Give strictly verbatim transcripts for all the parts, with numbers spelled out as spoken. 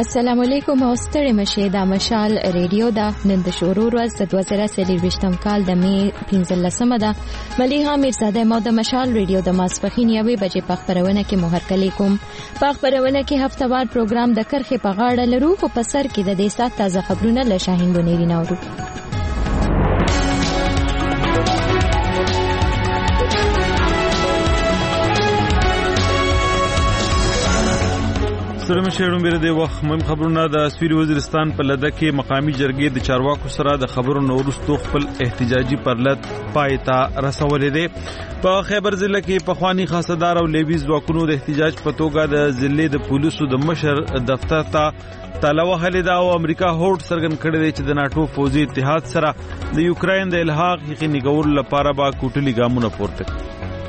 السلام علیکم او ستړي مشه د مشال ریډیو دا نن د شروع ورځ د دوه زره څلرویشتم کال د می پنځلسمه ده. مليحه میرزاده مو د مشال ریډیو د ماسپخین یوې بجې په خبرونه کې مهرکلی کوم. په خبرونه کې هفتهوار پروګرام د کرخې په غاړه لرو خو په سر کې د دې سات تازه خبرونه له شاهین بنيري نورو. سره مشهورم بیره د وخت مهم خبرونه د سویل وزیرستان په لده کې مقامی جرګې د چارواکو سره د خبرو نورستو خپل احتجاجي پرلط پایتا رسولې ده. په خیبر ضلع کې په خواني خاصدار او لیویز ځواکونو د احتجاج په توګه د ضلع د پولیسو د مشر دفتر ته تاله وهلې ده او امریکا هوډ څرګند کړی دی چې د ناتو فوزي اتحاد سره د یوکراین د الحاق یقیني کولو لپاره به کوټلي ګامونه پورته کړي.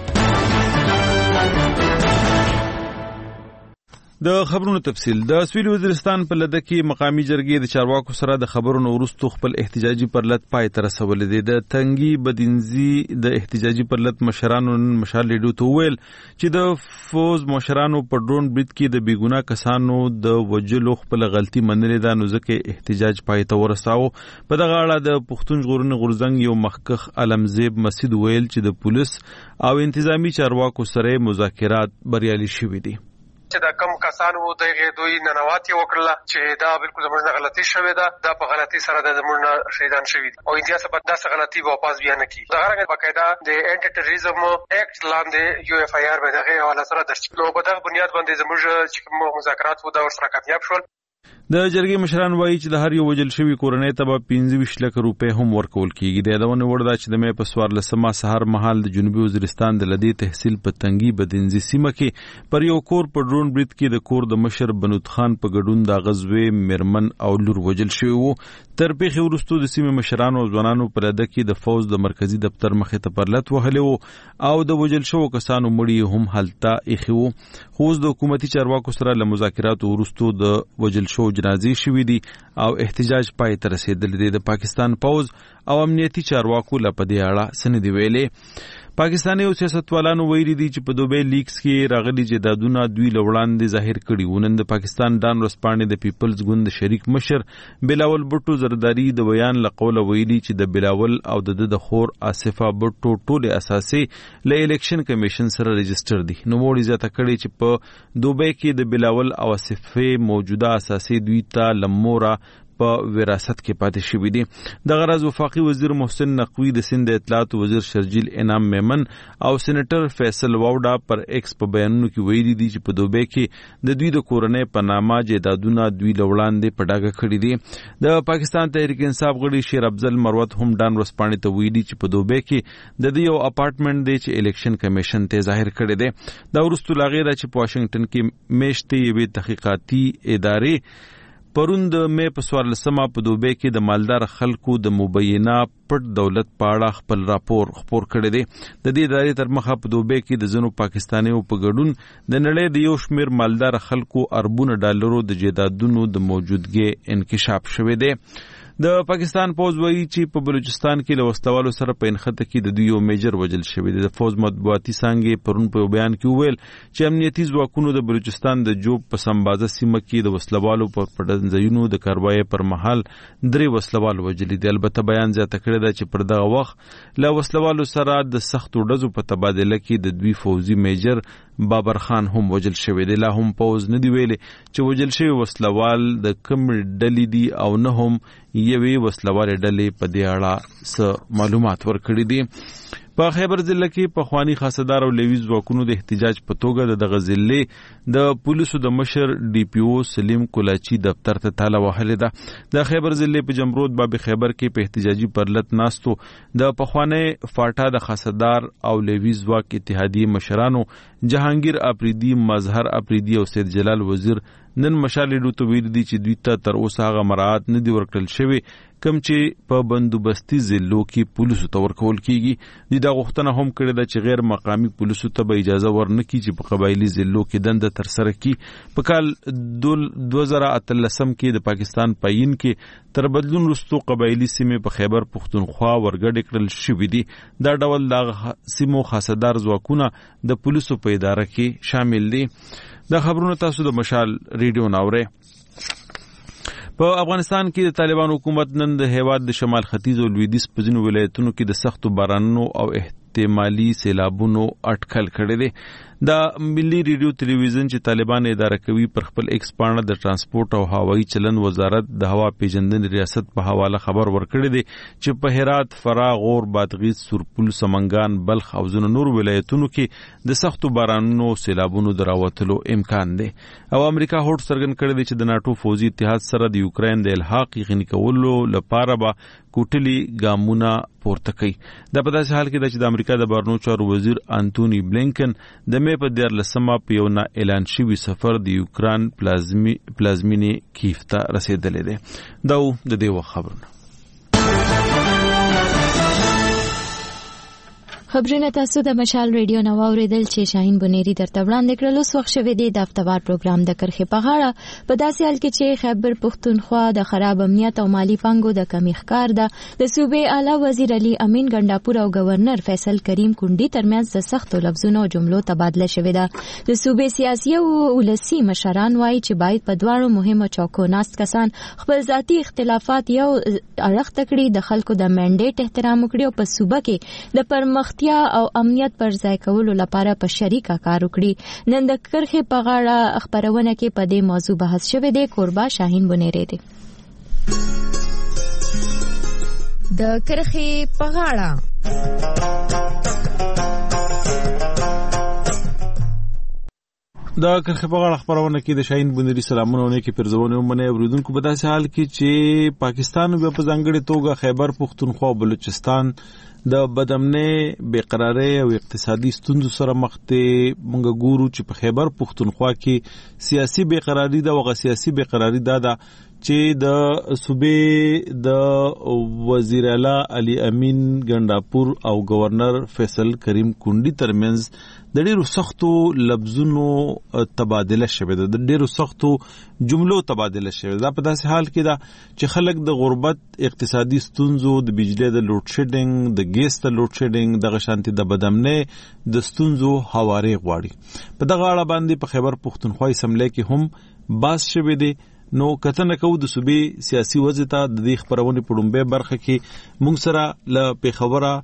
د خبرونو تفصیل د سویل وزیرستان په لده کې مقامی جرګې د چارواکو سره د خبرونو وروسته خپل احتجاجي پرلط پای ته رسولې دي. د تنګي بدینزي د احتجاجي پرلط مشرانو مشال لیډو ته ویل چې د فوز مشرانو په ډرون برید کې د بیګونه کسانو د وجلو خپل غلطي منلې ده، نو ځکه احتجاج پای ته ورساو. په دغه اړه د پښتون ژغورنې غورځنګ یو مخکخ علمزیب مسعود ویل چې د پولیس او انتظامی چارواکو سره مذاکرات بریالي شوي دي. چې دا کم کسانو دغه دوی ننواتي وکړه چې دا بالکل زموږ غلطي شوې ده، دا په غلطي سره د زموږ شهیدان شوي او امتیاز په داسې غلطي واپس بیا نه کی. دا هغه باقاعده د انټي ټیرریزم اکټ لاندې یو اف آی آر به دغه حواله سره درج نو په دغه بنیاد باندې زموږ چې مذاکرات وو دا ورسره کامیاب شول. د جرګې مشران وایي چې د هر یو وجل شوی کورنۍ ته به پنځه ویشت لک روپۍ هم ورکول کیږي. د یادونه وړ ده چې د مې په څوارلسمه سهار مهال د جنوبي وزیرستان د لدې تحصیل په تنګي بدینزي سیمه کې پر یو کور په ډرون برید کې د کور د مشر بنود خان په ګډون د غزوی مرمن او لور وجل شوی وو. تر پیښې وروسته د سیمې مشرانو او ځوانانو په لده کې د فوز د مرکزی دفتر مخې ته پرلط وهلی وو او د وجل شوو کسانو مړي هم هلته ایښي وو. خو د حکومتي چارواکو سره له مذاکراتو وروسته د وجل شوو جنازې شوي دي او احتجاج پای ته رسیدلی دی. د پاکستان پوز او امنیتي چارواکو له په دې اړه څه نه دي ویلي. پاکستاني او سیاستوالانو ویلي دي چې په دوبۍ لیکس کې راغلي جایدادونه دوی له وړاندې ظاهر کړي وو. نن د پاکستان ډان ورځپاڼې د پیپلز ګوند د شریک مشر بلاول بټو زرداری د بیان له قوله ویلي چې د بلاول او د د خور آصفه بټو ټول اساسي له الیکشن کمیشن سره رجسټر دي. نو موړي زیاته کړي چې په دوبۍ کې د بلاول او آصفه موجوده اساسي دوی ته لمورا په وراثت کې پاتې شوی دي. د غرض وفاقي وزیر محسن نقوی د سند اطلاعات وزیر شرجیل انعام میمن او سېنیټر فیصل واوډا پر ایکس په بیانونو کې ویلي دي چې په دوبۍ کې د دوی د کورنۍ په نامه جایدادونه دوی له وړاندې په ډاګه کړي دي. د پاکستان تحریک انصاف غړي شیر افضل مروت هم ډان ورځپاڼې ته ویلي چې په دوبۍ کې د دوی یو اپارټمنټ دی چې الیکشن کمیشن ته ظاهر کړی دی. دا وروسته لا غیر چې په واشنگټن کې میشتې یوې تحقیقاتي ادارې پرون د مې په څوارلسمه په دوبۍ کې د مالدار خلکو د مبینه پټ دولت په اړه خپل راپور خپور کړی دی. د دې ادارې تر مخه په دوبۍ کې د ځینو پاکستانیو په ګډون د نړۍ د یو شمېر مالدار خلکو اربونه ډالرو د جایدادونو د موجودګۍ انکشاف شوی دی. د پاکستان پوز وایي چې په بلوچستان کې له وسلوالو سره په انخته کې د دوی یو میجر وجل شوی دی. د فوز مطبوعاتي څانګې پرون په بیان کې وویل چې امنیتي ځواکونو د بلوچستان د جوب په سمبازه سیمه کې د وسلوالو په پټنځایونو د کاروایی پر مهال درې وسلوال وجلي دي. البته بیان زیاته کړی دی چې پر دغه وخت له وسلوالو سره د سختو ډزو په تبادله کې د دوی فوزي میجر بابر خان هم وجل شوی دی. لا هم پوز نه دی ویلي چې وجل شوی وسلوال د کوم ډلې دي او نه هم یوې وسلوالې ډلې په دې اړه څه معلومات ورکړي دي. په خیبر ضلع کې په خواني خاصدار او لیویز ځواکونو د احتجاج په توګه د دغه ضلع د پولیسو د مشر ډي پی او سلیم کولاچي دفتر ته تاله وهلې ده. د خیبر ضلع په جمرود باب خیبر کې په احتجاجي پرلط ناستو د پخوانی فاټا د خاصدار او لیویز ځواک اتحادیې مشرانو جهانگیر اپریدي، مظهر اپریدي او سید جلال وزیر نن مشال لیډو ته ویلي دي چې دوی ته تر اوسه هغه مراعات نه دي ورکړل شوي کوم چې په بندوبستي ضلعو کې پولیسو ته ورکول کیږي. دوی دا غوښتنه هم کړې ده چې غیر مقامي پولیسو ته به اجازه ورنکړي چې په قبایلي ضلعو کې دنده ترسره کړي. په کال دوه زره اتلسم کې د پاکستان پاین کې تر بدلون وروسته قبایلي سیمې په خیبر پښتونخوا ورګډې کړل شوي دي. دا ډول د سیمو خاصدار ځواکونه د پولیسو په اداره کې شامل دي. دا خبرونه تاسو د مشال ریډیو ناوړئ. په افغانستان کې د طالبان حکومت نن د هیواد د شمال ختیځ او لویدیځ په ځینو ولایتونو کې د سختو بارانونو او احتمالي سیلابونو اټکل کړی دی. د ملي ریډیو ټلویزیون چې طالبان اداره کوي پر خپل ایکس پاڼه د ترانسپورت او هوایي چلن وزارت د هوا پیژندنې ریاست په حواله خبر ورکړی دی چې په هرات، فراه، غور، بادغیس، سرپل، سمنګان، بلخ او ځینو نور ولایتونو کې د سختو بارانونو سیلابونو دراوتلو امکان دی. او امریکا هوډ څرګند کړی دی چې د ناتو فوزي اتحاد سره د یوکرين د الحاق یقیني کولو لپاره به کوټلي ګامونه پورته کوي. دا په داسې حال کې ده چې د امریکا د بهرنیو چارو وزیر انټونی بلینکن د مې په دیارلسمه په یو نه اعلان شوي سفر د یوکران پلازمي پلازمینې کیف ته رسیدلی دی. دا د دې وخت خبرونه. خبرونه تاسو د مشال ریډیو نو اوریدل چې شاهین بنيري درته وړاندې کړل. اوس وخت شوه دی د هفتوار پروګرام د کرخې په غاړه په داسې حال کې چې خیبر پښتونخوا د خراب امنیت او مالی پانګو د کمی ښکار ده. د صوبې اعلی وزیر علي امین ګنډاپور او گورنر فیصل کریم کونډي ترمنځ د سختو لفظونو او جملو تبادله شوې ده. د صوبې سیاسي او ولسی مشران وایي چې باید په دواړو مهمو چوکو ناست کسان خپل ذاتي اختلافات یو اړخ تکړي، د خلکو د منډیټ احترام وکړي او په صوبه کې د پرمختیا او امنیت پر ځای کولو لپاره په شریکه کار وکړي. نن د کرخې په غاړه خبرونه کې په دې موضوع بحث شوی دی. کوربه شاهین بنيري دی. د کرخې په غاړه دا کرخې په غاړه خبرونه کې د شاهین بنيري سلامونه ونه کې پرځونه ومنه اوریدونکو. په داسې حال کې چې پاکستان به په ځانګړي توګه خیبر پښتونخوا او بلوچستان د بدامنۍ، بیقراری او اقتصادي ستونزو سره مخ دي. مونږ ګورو چې په خیبر پښتونخوا کې سیاسي بیقراری ده. وغه سیاسي بیقراری ده ده چې د صوبې د وزیر اعلی علي امین ګنډاپور او گورنر فیصل کریم کونډي ترمنځ د ډیرو سختو لفظونو تبادله شوه ده، د ډیرو سختو جملو تبادله شوه ده. په داسې حال کې ده چې خلک د غربت، اقتصادي ستونزو، د بجلی د لوډ شیډینګ، د ګیس د لوډ شیډینګ، دغه شانتي د بدامنۍ د ستونزو هواري غواړي. په دغه اړه باندې په خیبر پښتونخوا اسمبلی کې هم باس شوه دي. نو کتنه کو د صوبې سیاسي وضع ته د دې خبرونه په ډومبه برخه کې مونږ سره ل پیښوره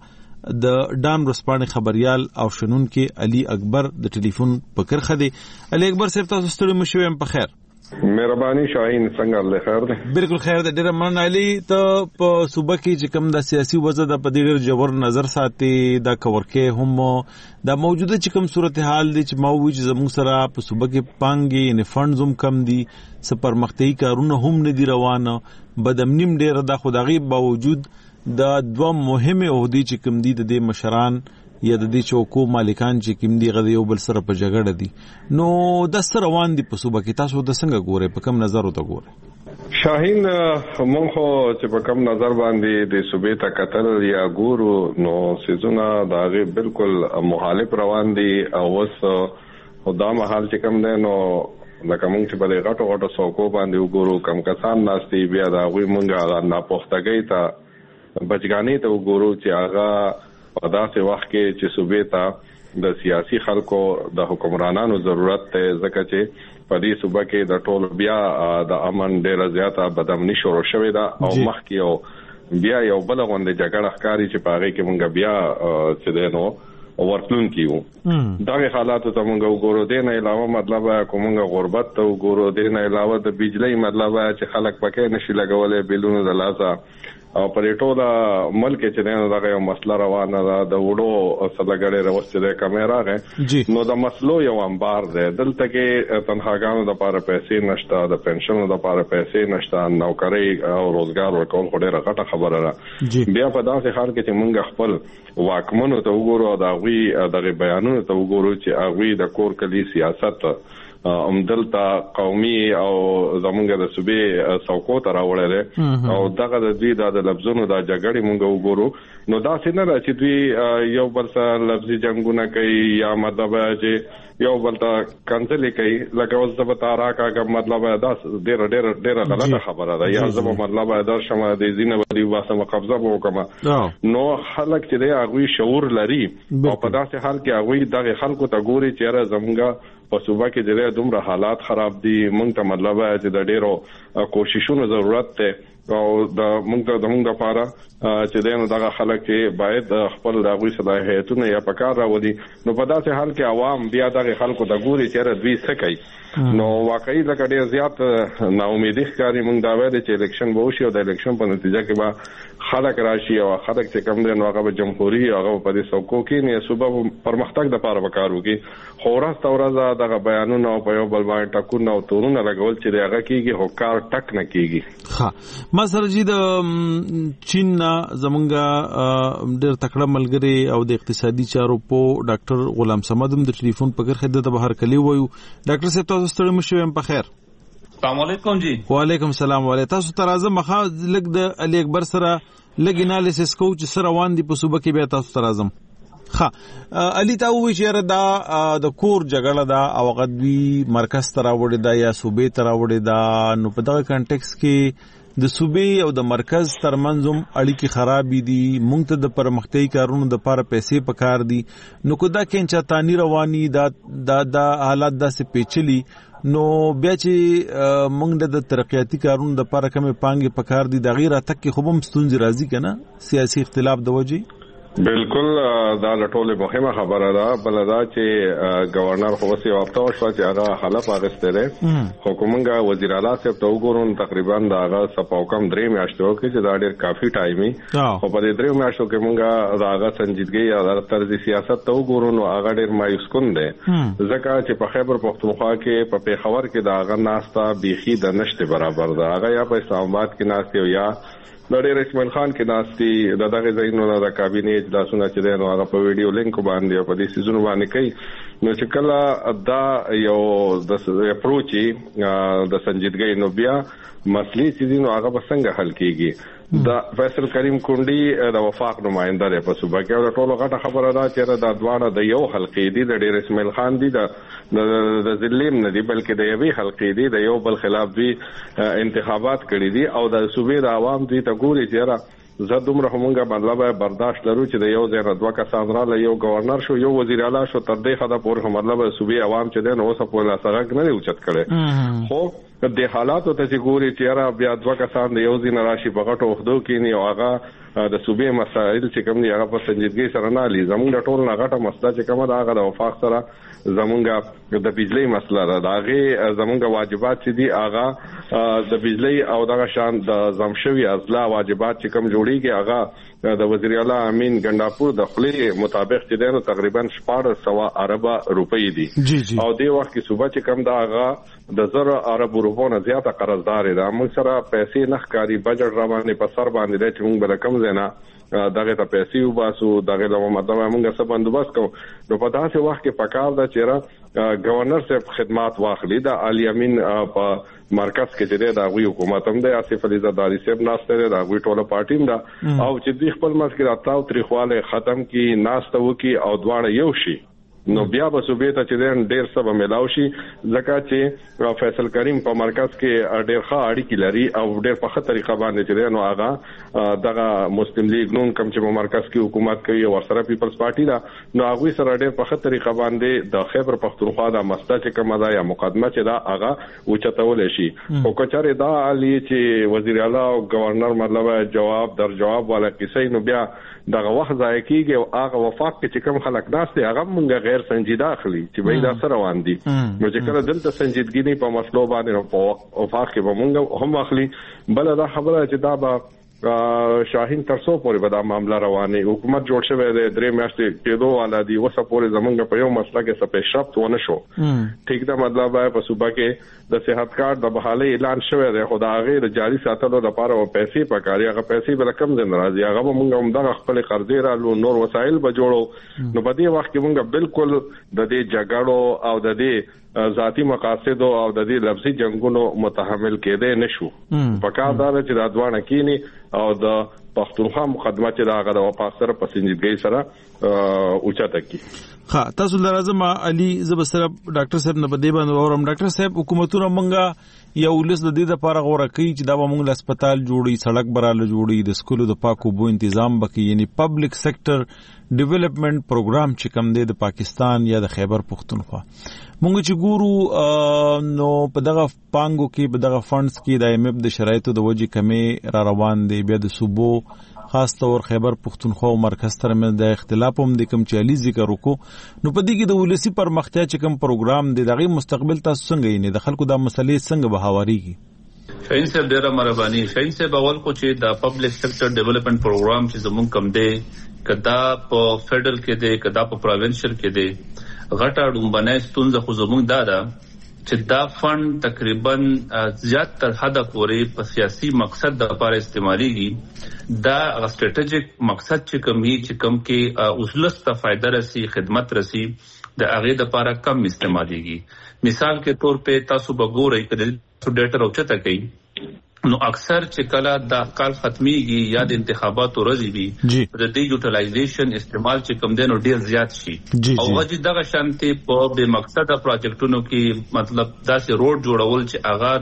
د ډان رسپانې خبريال او شنون کې علي اکبر د ټلیفون په کرخه دی. علي اکبر صاحب تاسو ستړي مشوي په خیر؟ مهرباني شاهین، څنګه الله خیر دی؟ بالکل خیر دی. ډیر مننه علي. ته په صوبه کې چې کوم د سیاسي وضع د په ډیر جوړ نظر ساتي دا کورکه هم د موجوده چې کوم صورتحال دي چې ما وی چې زموږ سره په صوبه کې پانګي نه فندز هم کم دي، سپرمختي کارونه هم نه دي روانه، بدامنیم ډیر د خدایي باوجود د دوه مهمه عہدې چې کوم دي د مشران یا د دې چوکو مالکان چې کوم دي غوډي یو بل سره په جګړه دي. نو د سره روان دي په صوبه کې. تاسو د څنګه ګورئ، په کوم نظر وته ګورئ؟ شاهین، مونږ خو چې په کوم نظر باندې د صوبې ته کتل یا ګورو نو سيزونه داغه بالکل مخالف روان دي. او اوس خدا محال چې کوم ده نو لکه مونږ چې په دې غټو غټو څوکو باندې وګورو کم کسان ناشتي بیا دا غوي مونږه نه پوښتګي ته بچګانی ته وګورو چې هغه په داسې وخت کې چې صوبې ته د سیاسي خلکو د حکمرانانو ضرورت ته ځکه چې په دې صوبه کې د ټول بیا د امن ډیره زیاته بدامني شروع شوې ده او مخکې یو بیا یو بل غونډه جګړه ښکاری چې په هغه کې مونږ بیا چې ده نو ورتلون کیو. دغه حالات ته مونږ وګورو. د نه علاوه مطلب کومه غربت ته وګورو. د نه علاوه د بجلی مطلب چې خلک پکې نشي لګولې بیلونو د لاسه او پرې ټول ملک چې نه دغه یو مسله روانه ده. د وړو سلګړې راوستي د کیمرا غه نو د مسلو یو انبار ده. دلته کې تنخواګانو د لپاره پیسې نشته، د پنشنونو د لپاره پیسې نشته، نوکری او روزګار ورکول خو ډیره غټه خبره ده. بیا په داسې حال کې چې موږ خپل واکمنو ته وګورو او دغوی دغه بیانونو ته وګورو چې هغه د کور کلی سیاست امدلتا قومي او زمونږ د صوبې څوکو ته راوړل او دغه د دوی د لفظونو د جګړې مونږ وګورو نو دا څنګه را چې دوی یو بل سره لفظي جنگونه کوي یا مطلب چې یو بل ته کنځلې کوي لکه اوس د بتا راکا مطلب دا ډېر ډېر ډېر غلطه خبره ده. یا زما مطلب دا شمه د زینه ودی واسه قبضه وکما نو خلک چې دی هغه شعور لري او په داسې حال کې هغه دغه خلکو ته ګوري چې را زمونږ په صوبه کې د دومره حالات خراب دي مونږ ته مطلب چې د ډیرو کوششونو ضرورت ته او د مونږ ته د مونږ لپاره چې دغه دغه خلک چې باید خپل دغه صلاحیتونه یا پکار راوړي نو په داسې حال کې عوام بیا دغه خلکو د ګوري چې دوی څه کوي نو واقعي د کډیر زیات نا امیدي ښکاری مونږ دا وایي چې الیکشن به وشي او د الیکشن په نتیجه کې به خلک راشي او خلک چې کم دي نو هغه جمهوریت هغه په دې څوکو کې نه صوبه پرمختګ د لپاره وکړو کې خو ورځ تورځه دغه بیانونه او په یو بل باندې ټکونه او تورونه لګول چې دغه کېږي هو کار ټک نه کېږي ها ما سره جی د چین زمونږه ډېر تکړه ملګری او د اقتصادي چارو په ډاکټر غلام صمد هم د ټلیفون په کر خدمت به هر کلی وایو ډاکټر صاحب تاسو ستړي مشوم په خیر السلام علیکم جی وعلیکم السلام وعلیکم تاسو تر اعظم مخه لګ د علي اکبر سره لګ انالیسس کو چې سره روان دي په صوبه کې به تاسو تر اعظم ها علي تا وی چې دا د کور جګړه دا او غدوی مرکز ترا وړي دا یا صوبې ترا وړي دا نو په دغه کانټیکس کې د صوبې او د مرکز ترمنځم اړیکې خرابې دي مونږ ته د پرمختیايي کارونو د لپاره پیسې پکار دي نو کو دا کینچا تانی رواني دا دا د حالات داسې پیچلي نو بیا چې مونږ د ترقیاتي کارونو د لپاره کومه پانګې پکار دي د غیر اتک کې خوبم ستونزې راځي کنه سیاسي اختلاف د وجې بالکل دا لټوله مهمه خبره ده بلدا چې گورنر خو وسی وخت او شو چې هغه حلف اغسته ده حکومت وزیر اعلی صاحب ته وګورون تقریبا دا هغه سپاو کم درې میاشتو کې چې دا ډېر کافي ټایمي او په دې درې میاشتو کې مونږه دا هغه سنجیدګي یا طرز سیاست ته وګورون او هغه ډېر مایوس کون ده ځکه چې په خیبر پختونخوا کې په پیښور کې دا هغه ناستا بيخي د نشته برابر ده هغه یا په اسلام آباد کې ناشته یا د ډېر اسماعیل خان کې ناشتي د دغه ځایونو د کابینه اجلاسونه چې دی نو هغه په ویډیو لینک باندې په دې سيزونو باندې کوي نو چې کله دا یو د اپروچي د سنجیدګۍ نو بیا مسلې چې نو هغه څنګه حل کیږي دا فیصل کریم کونډي د وفاق نمائنده لري په صوبه کې او ټولو غټه خبره ده چې د دواړه د یو حلقې دي د ډېر اسماعیل خان دي د د ذلیم نه دي بلکې د یوې حلقې دي د یو بل خلاف دي انتخابات کړي دي او د صوبې د عوام دي ته ګوري چې زه دومره همغه مطلب برداشت لرو چې د یو ځای نه دوه کسان را ل یو گورنر شو یو وزیر اعلی شو تر دې خدا پورې مطلب صوبې عوام چې دین اوسه په لاسرګ نه اوچت کړي خو د حالاتو ته چې ګوري چې را بیا دوه کسان د یو ځای نه راشي په غټو وخدو کې نه او هغه د صوبې مسائل چې کوم دی هغه په سنجیدګۍ سره نه لې زموږ د ټولو غټه مسله چې کومه دا هغه د وفاق سره زمونږ د بجلی مسله ده دا هغه زمونږ واجبات چې دي هغه د بجلی او دغه شان د زمشوي ازلا واجبات چې کوم جوړیږي هغه د وزیر اعلی امین ګنداپور د خلی مطابق چې دنه تقریبا شپږ سوه اربه روپۍ دي او د وخت کې صوبه چې کوم دا هغه د زر ارب روپو نه زیاته قرضدار ده موږ سره پیسې نخکاری بجټ را باندې په سر باندې د چې موږ بل کم زنه دغه ته پیسې وباسو دغه له مطلب موږ څه بندوبست کوو نو په داسې وخت کې پکار ده چې گورنر صاحب خدمات واخلي د علي امین په مرکز کې چې د غوي حکومت هم د اسف علي زرداری صاحب ناشته د غوي ټوله پارټیم ده او چې د خپل مسکر اتاو تاریخواله ختم کی ناشته وکي او دواړه یو شي نو بیا به صوبې ته چې ډېر څه ملاوي شي ځکه چې فیصل کریم په مرکز کې ډېر ښه اړیکې لري او ډېر په ښه طریقه باندې چې نو هغه دغه مسلم لیگ نون کم چې په مرکز کې حکومت کوي او سره پیپلز پارټي دا نو هغه سره ډېر په ښه طریقه باندې د خیبر پختونخوا د مسله چې کومه ده یا مقدمه چې دا هغه اوچتول شي او کچاره دا علي چې وزیر اعلی او گورنر مطلب جواب در جواب والا کیسې نو بیا دغه وخت ځای کېږي او هغه وفاق کې چې کوم خلک ناشته هغه مونږ غیر سنجیده اخلي چې به دا سره روان دي نو چې کله دلته سنجیدګي نه په مسلو باندې په وفاق کې به مونږ هم اخلي بل دا خبره چې دا به شاهین ترسو پورې به دا معاملہ روانه حکومت جوړ شوی دی درې میاشتې کېدو والا دی وسه پورې زمونږ په یو مسله کې څه پیشرفت ونه شو ټیک دا مطلب ہے په صوبه کې د صحت کارت د بحالي اعلان شوی دی خو دا غیر جاری ساتلو لپاره او پیسې پکاري هغه پیسې بل کم دین راځي هغه مونږ هم دغه خپل قرضې رالو نور وسایل به جوړو نو په دې وخت کې مونږ بالکل د دې جګړو او د دې ذاتی مقاصد او د دې لفظي جنگونو متحمل کېدې نشو پکار دا چې دا دوانه کینی او د پښتونخوا مقدمه چې دا غدا په اکثر په سنجیدګۍ سره اوچته کی. ها تاسو لازم علي زبسره ډاکټر صاحب نه بده باندې اورم. ډاکټر صاحب حکومتونه مونږه یو ولس د دې لپاره غوړه کوي چې دا مونږ له هسپتال جوړي, سړک براله جوړي, د سکولو د پاکو بو تنظیم بکی, یعنی پبلک سېکټر ډیولپمنٹ پروګرام چې کوم دی د پاکستان یا د خیبر پختونخوا مونږ چې ګورو نو په دغه پانګو کې په دغه فندز کې د ایم ایف د شرایطو د وجې کمې را روان دي. بیا د صوبو خاص طور خیبر پختونخوا او مرکز ترمنځ د اختلاف هم د کم چالي ذکر وکړو نو په دې کې د ولسی پرمختیا چې کوم پروګرام دی دغه مستقبل تاسو څنګه یې نه د خلکو د مسلې څنګه بهاوريږي؟ شاهین صاحب ډیره مهرباني. شاهین صاحب اول کو چې د پبلک سېکټر ډیولپمنٹ پروګرام چې زمونږ کم دی کدا په فدرل کې دی کدا په پروینشل کې دی غټه ډومبنه ستونزه خو زمونږ دا ده چې دا فند تقریبا زیات تر حد پورې په سیاسي مقصد د لپاره استعماليږي. دا سټریټیجیک مقصد چې کوم هي چې کوم کې اوسلسته فائدہ رسی خدمت رسی د هغه د لپاره کم استعماليږي. مثال کے طور په تاسو وګورئ کله ډیټا راوچته کوي نو اکثر چې کله د کال ختميږي یا د انتخاباتو ورځې وي د دې یوټیلایزیشن استعمال چې کم دین او ډیر زیات شي او وجه دغه شانتي په به مقصد پروجیکټونو کې مطلب داسې روډ جوړول چې هغه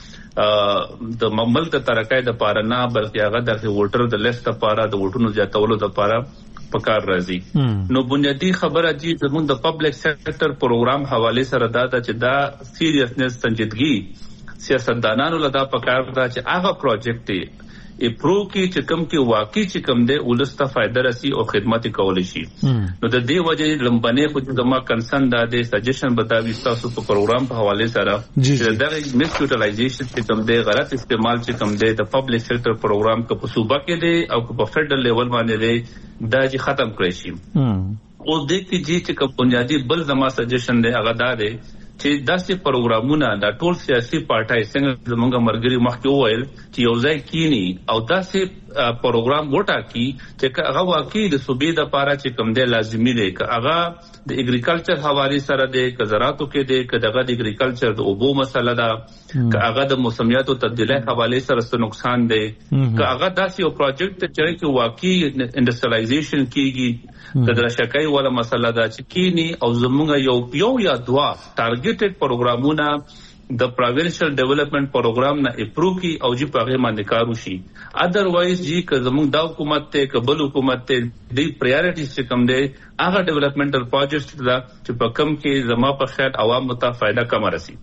د د مملک د ترقۍ د پاره نه بلکې هغه د ووټر د لیست لپاره د ووټونو زیاتولو لپاره پکار راځي. نو بنیادی خبره دي زموږ د پبلک سېکټر پروګرام حواله سره دا چې دا سیریسنس سنجیدګي سیاستدانانو لدا پکار دا چې هغه پروجیکټ دی اپرو کې چې کم کې واقعي چې کم دی ولسته فائدہ رسی او خدمت کول شي. نو د دې وجه لمبنه خو د ما کنسرن دا دی سجیشن بتاوي تاسو په پروګرام په حواله سره چې دغه میس یوټیلایزیشن چې کم دی غلط استعمال چې کم دی د پبلک سېکټر پروګرام کو په صوبه کې دی او په فدرل لیول باندې دی دا چې ختم کړی شي. او د دې چې کوم بنیادی بل زما سجیشن دی هغه دا دی چې داسې پروګرامونه د ټول سیاسي پارټای څنګه زموږ مرګري مخکې وویل چې یو ځای کینی او داسې پروګرام وټاکي چې هغه واقعي د صوبې د لپاره چې کوم دی لازمي دی که هغه د اګریکلچر حواله سره دی که زراعتو کې دی که دغه د اګریکلچر د اوبو مسله ده که هغه د موسمیاتو تبدیلی حواله سره څه نقصان دی که هغه داسې یو پروجیکټ چې واقعي انډستریالایزیشن کیږي د درشکای ولا مسله دا چې کینی او زموږ یو یو یا دوا ټارګټډ پروګرامونه د پروینشل ډیولپمنٹ پروګرام نه اپروو کی او جی په هغه باندې کار وشي. ادروایز جی که زموږ د حکومت ته قبل حکومت ته د پرایورټیز چې کوم دی هغه ډیولپمنټل پروجیکټ دا چې په کم کې زما په خیال عوام ته فائدہ کم راسي.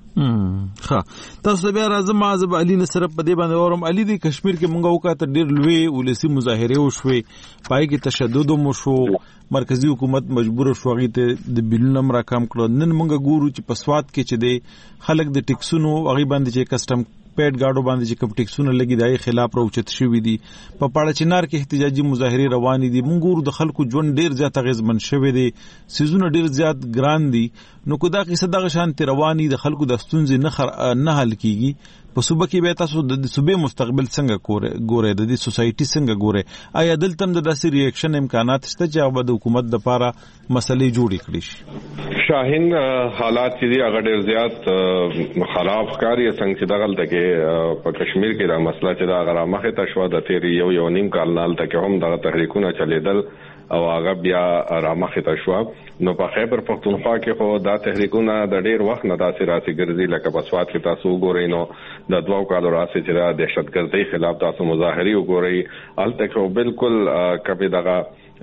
ها تاسو بیا راځم معذب علي نصر په دې باندې اورم. علي د کشمیر کې مونږ وکړه ډېر لوی ولسی مظاهره وشوي پای کې تشدد مو شو مرکزی حکومت مجبور شو غي ته د بلنم را کم کړو. نن مونږ ګورو چې په سواد کې چې د خلک د ټیکسونو غي باندې چې کسٹم پیډ گاډو باندې چې کوم ټیکسونه لګي دای خلاف راوچت شوی دي په پاړه چنار کې احتجاجي مظاهره روان دي. مونږ ګورو د خلکو ژوند ډیر زیات غیزمن شوی دي سيزونه ډیر زیات ګران دي. نو کو دا قصه دغه شانتي رواني د خلکو د ستونزې نه نه حل کیږي. په صوبه کې به تاسو د صوبې مستقبل څنګه ګورئ د دې سوسايټي څنګه ګورئ آیا دلته د داسې ریاکشن امکانات شته چې هغه د حکومت د لپاره مسلې جوړې کړي شي؟ شاهین حالات چې هغه ډیر زیات خراب ښکاري څنګه چې دغه لته په کشمیر کې دا مسله چې دا غره مخه ته شو د تیر یو یو نیم کال نال ته هم دغه تحریکونه چلیدل او هغه بیا رامخه ته شو. نو په خیبر پختونخوا کې خو دا تحریکونه د ډیر وخت نه داسې راسي ګرځي لکه په سواد کې تاسو وګورئ نو د دوه کالو راسي چې د دهشتګردۍ خلاف تاسو مظاهره وګورئ الته خو بالکل کبي دغه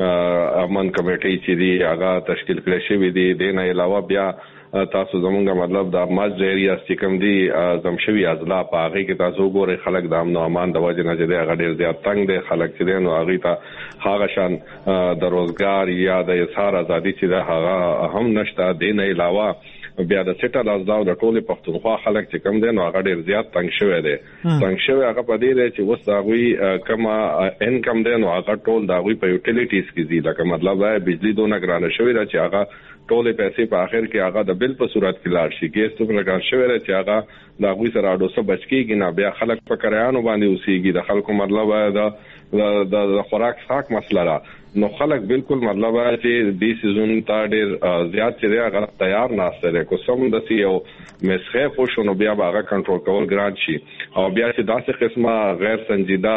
امن کمیټي چې دی هغه تشکیل کړی شوی دی. د نه علاوه بیا تاسو زمونږه مطلب د ماج ایریا چې کوم دی زمشوي ازلا په هغه کې تاسو وګورئ خلک د امن او امان د وجه نه چې هغه ډیر زیات تنگ دي خلک چې نو هغه ته هغه شان د روزګار یا د اظهار ازادي چې هغه هم نشته. د نه علاوه بیا د سټل ازداو د ټوله پښتونخوا خلک چې کم دي نو هغه ډیر زیات تنگ شوی دی. تنگ شوی هغه په دې دی چې وس هغه کما انکم دی نو هغه ټول د هغه په یوټیلیټیز کې دي لکه مطلب دا بجلی دونه ګرانه شوی دی چې هغه ټول پیسې په اخر کې هغه د بل په صورت کې لاړ شي. ګیس ته لګان شوی دی چې هغه د هغه سره اډو سره بچکیږي نه بیا خلک په کرایانو باندې اوسېږي. د خلکو مطلب دا د خوراک ساک مسله را نو خلک بالکل مطلب چې د سيزون ته ډیر زیات چې هغه تیار ناشته کو سم د سی او مسخه خوشونو بیا هغه کنټرول کول ګران شي او بیا چې داسې قسمه غیر سنجیده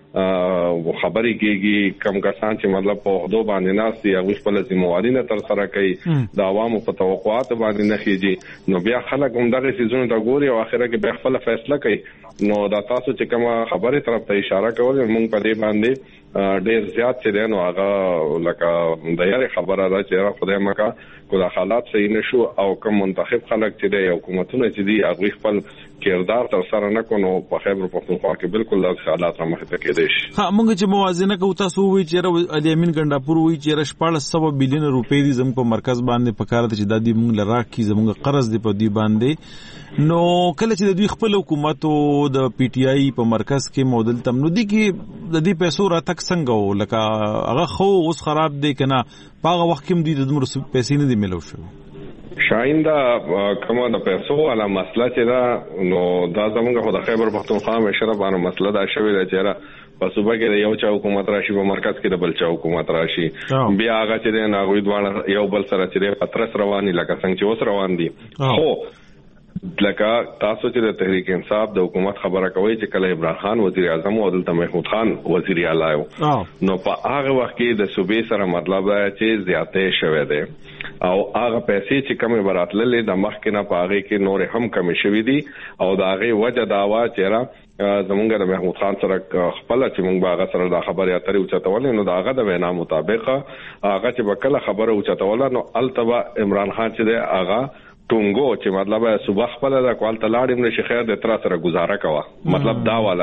خبري کېږي کم کسان چې مطلب په خدو باندې ناس دي هغه خپل ذمہواری نه تر سره کوي د عوامو په توقعات باندې نه خېږي نو بیا خلک هم دغه سيزونه ته ګوري او اخره کې بیا خپل فیصله کوي نو دا تاسو چې کومه خبره طرف ته اشاره کول موږ په دې باندې ډېر زیات چې دی نو هغه لکه د یاري خبره ده چې خدای مکا کله حالات صحیح نشو او کوم منتخب خلک چې دی حکومتونه چې دی هغه خپل کردار تر سره نه کوي په خیبر پختونخوا کې بالکل د حالات را مخ ته کېدي شي ها موږ چې موازنه کوو تاسو وی چې علي امین ګنداپور وی چې شپږ سوه بلین روپۍ دي زموږ په مرکز باندې په کار ته چې د دې موږ لراکې زموږ قرض دی په دې باندې نو کله چې د دوی خپل حکومت او د پی ټی آی په مرکز کې مودل تم نو دي کې د دې پیسو را تک څنګه و لکه هغه خو اوس خراب دی کنه پاغه وخت کې د دمر پیسې نه دی ملو شو شاین دا کومه د پیسو والا مسله چې دا نو دا زموږ خو د خیبر پختونخوا مشره باندې مسله دا شوې ده چې په صوبه کې یو چا حکومت راشي په مرکز کې د بل چا حکومت راشي بیا هغه چې نه غوي دوه یو بل سره چې پترس رواني لکه څنګه چې اوس روان دي خو لکه تاسو چې د تحریک انصاف د حکومت خبره کوي چې کله عمران خان وزیر اعظم او دلته محمود خان وزیر اعلی نو په هغه وخت کې د صوبې سره مطلب چې زیاتې شوه ده او هغه پیسې چې کمې براتللې د مخکنه په هغه کې نور هم کمې شوې دي او د هغه وجه دا وا چې را زمونږ د محمود خان سره خپل چې موږ باغ سره د خبرې اترې او چتول نو دا هغه د وینا مطابق هغه چې وکړه خبره او چتول نو التبا عمران خان چې د هغه ټونګو چې مطلب صبح خپل د کوال تلاړم نشي خیر د تر سره گزاره کوا مطلب دا والا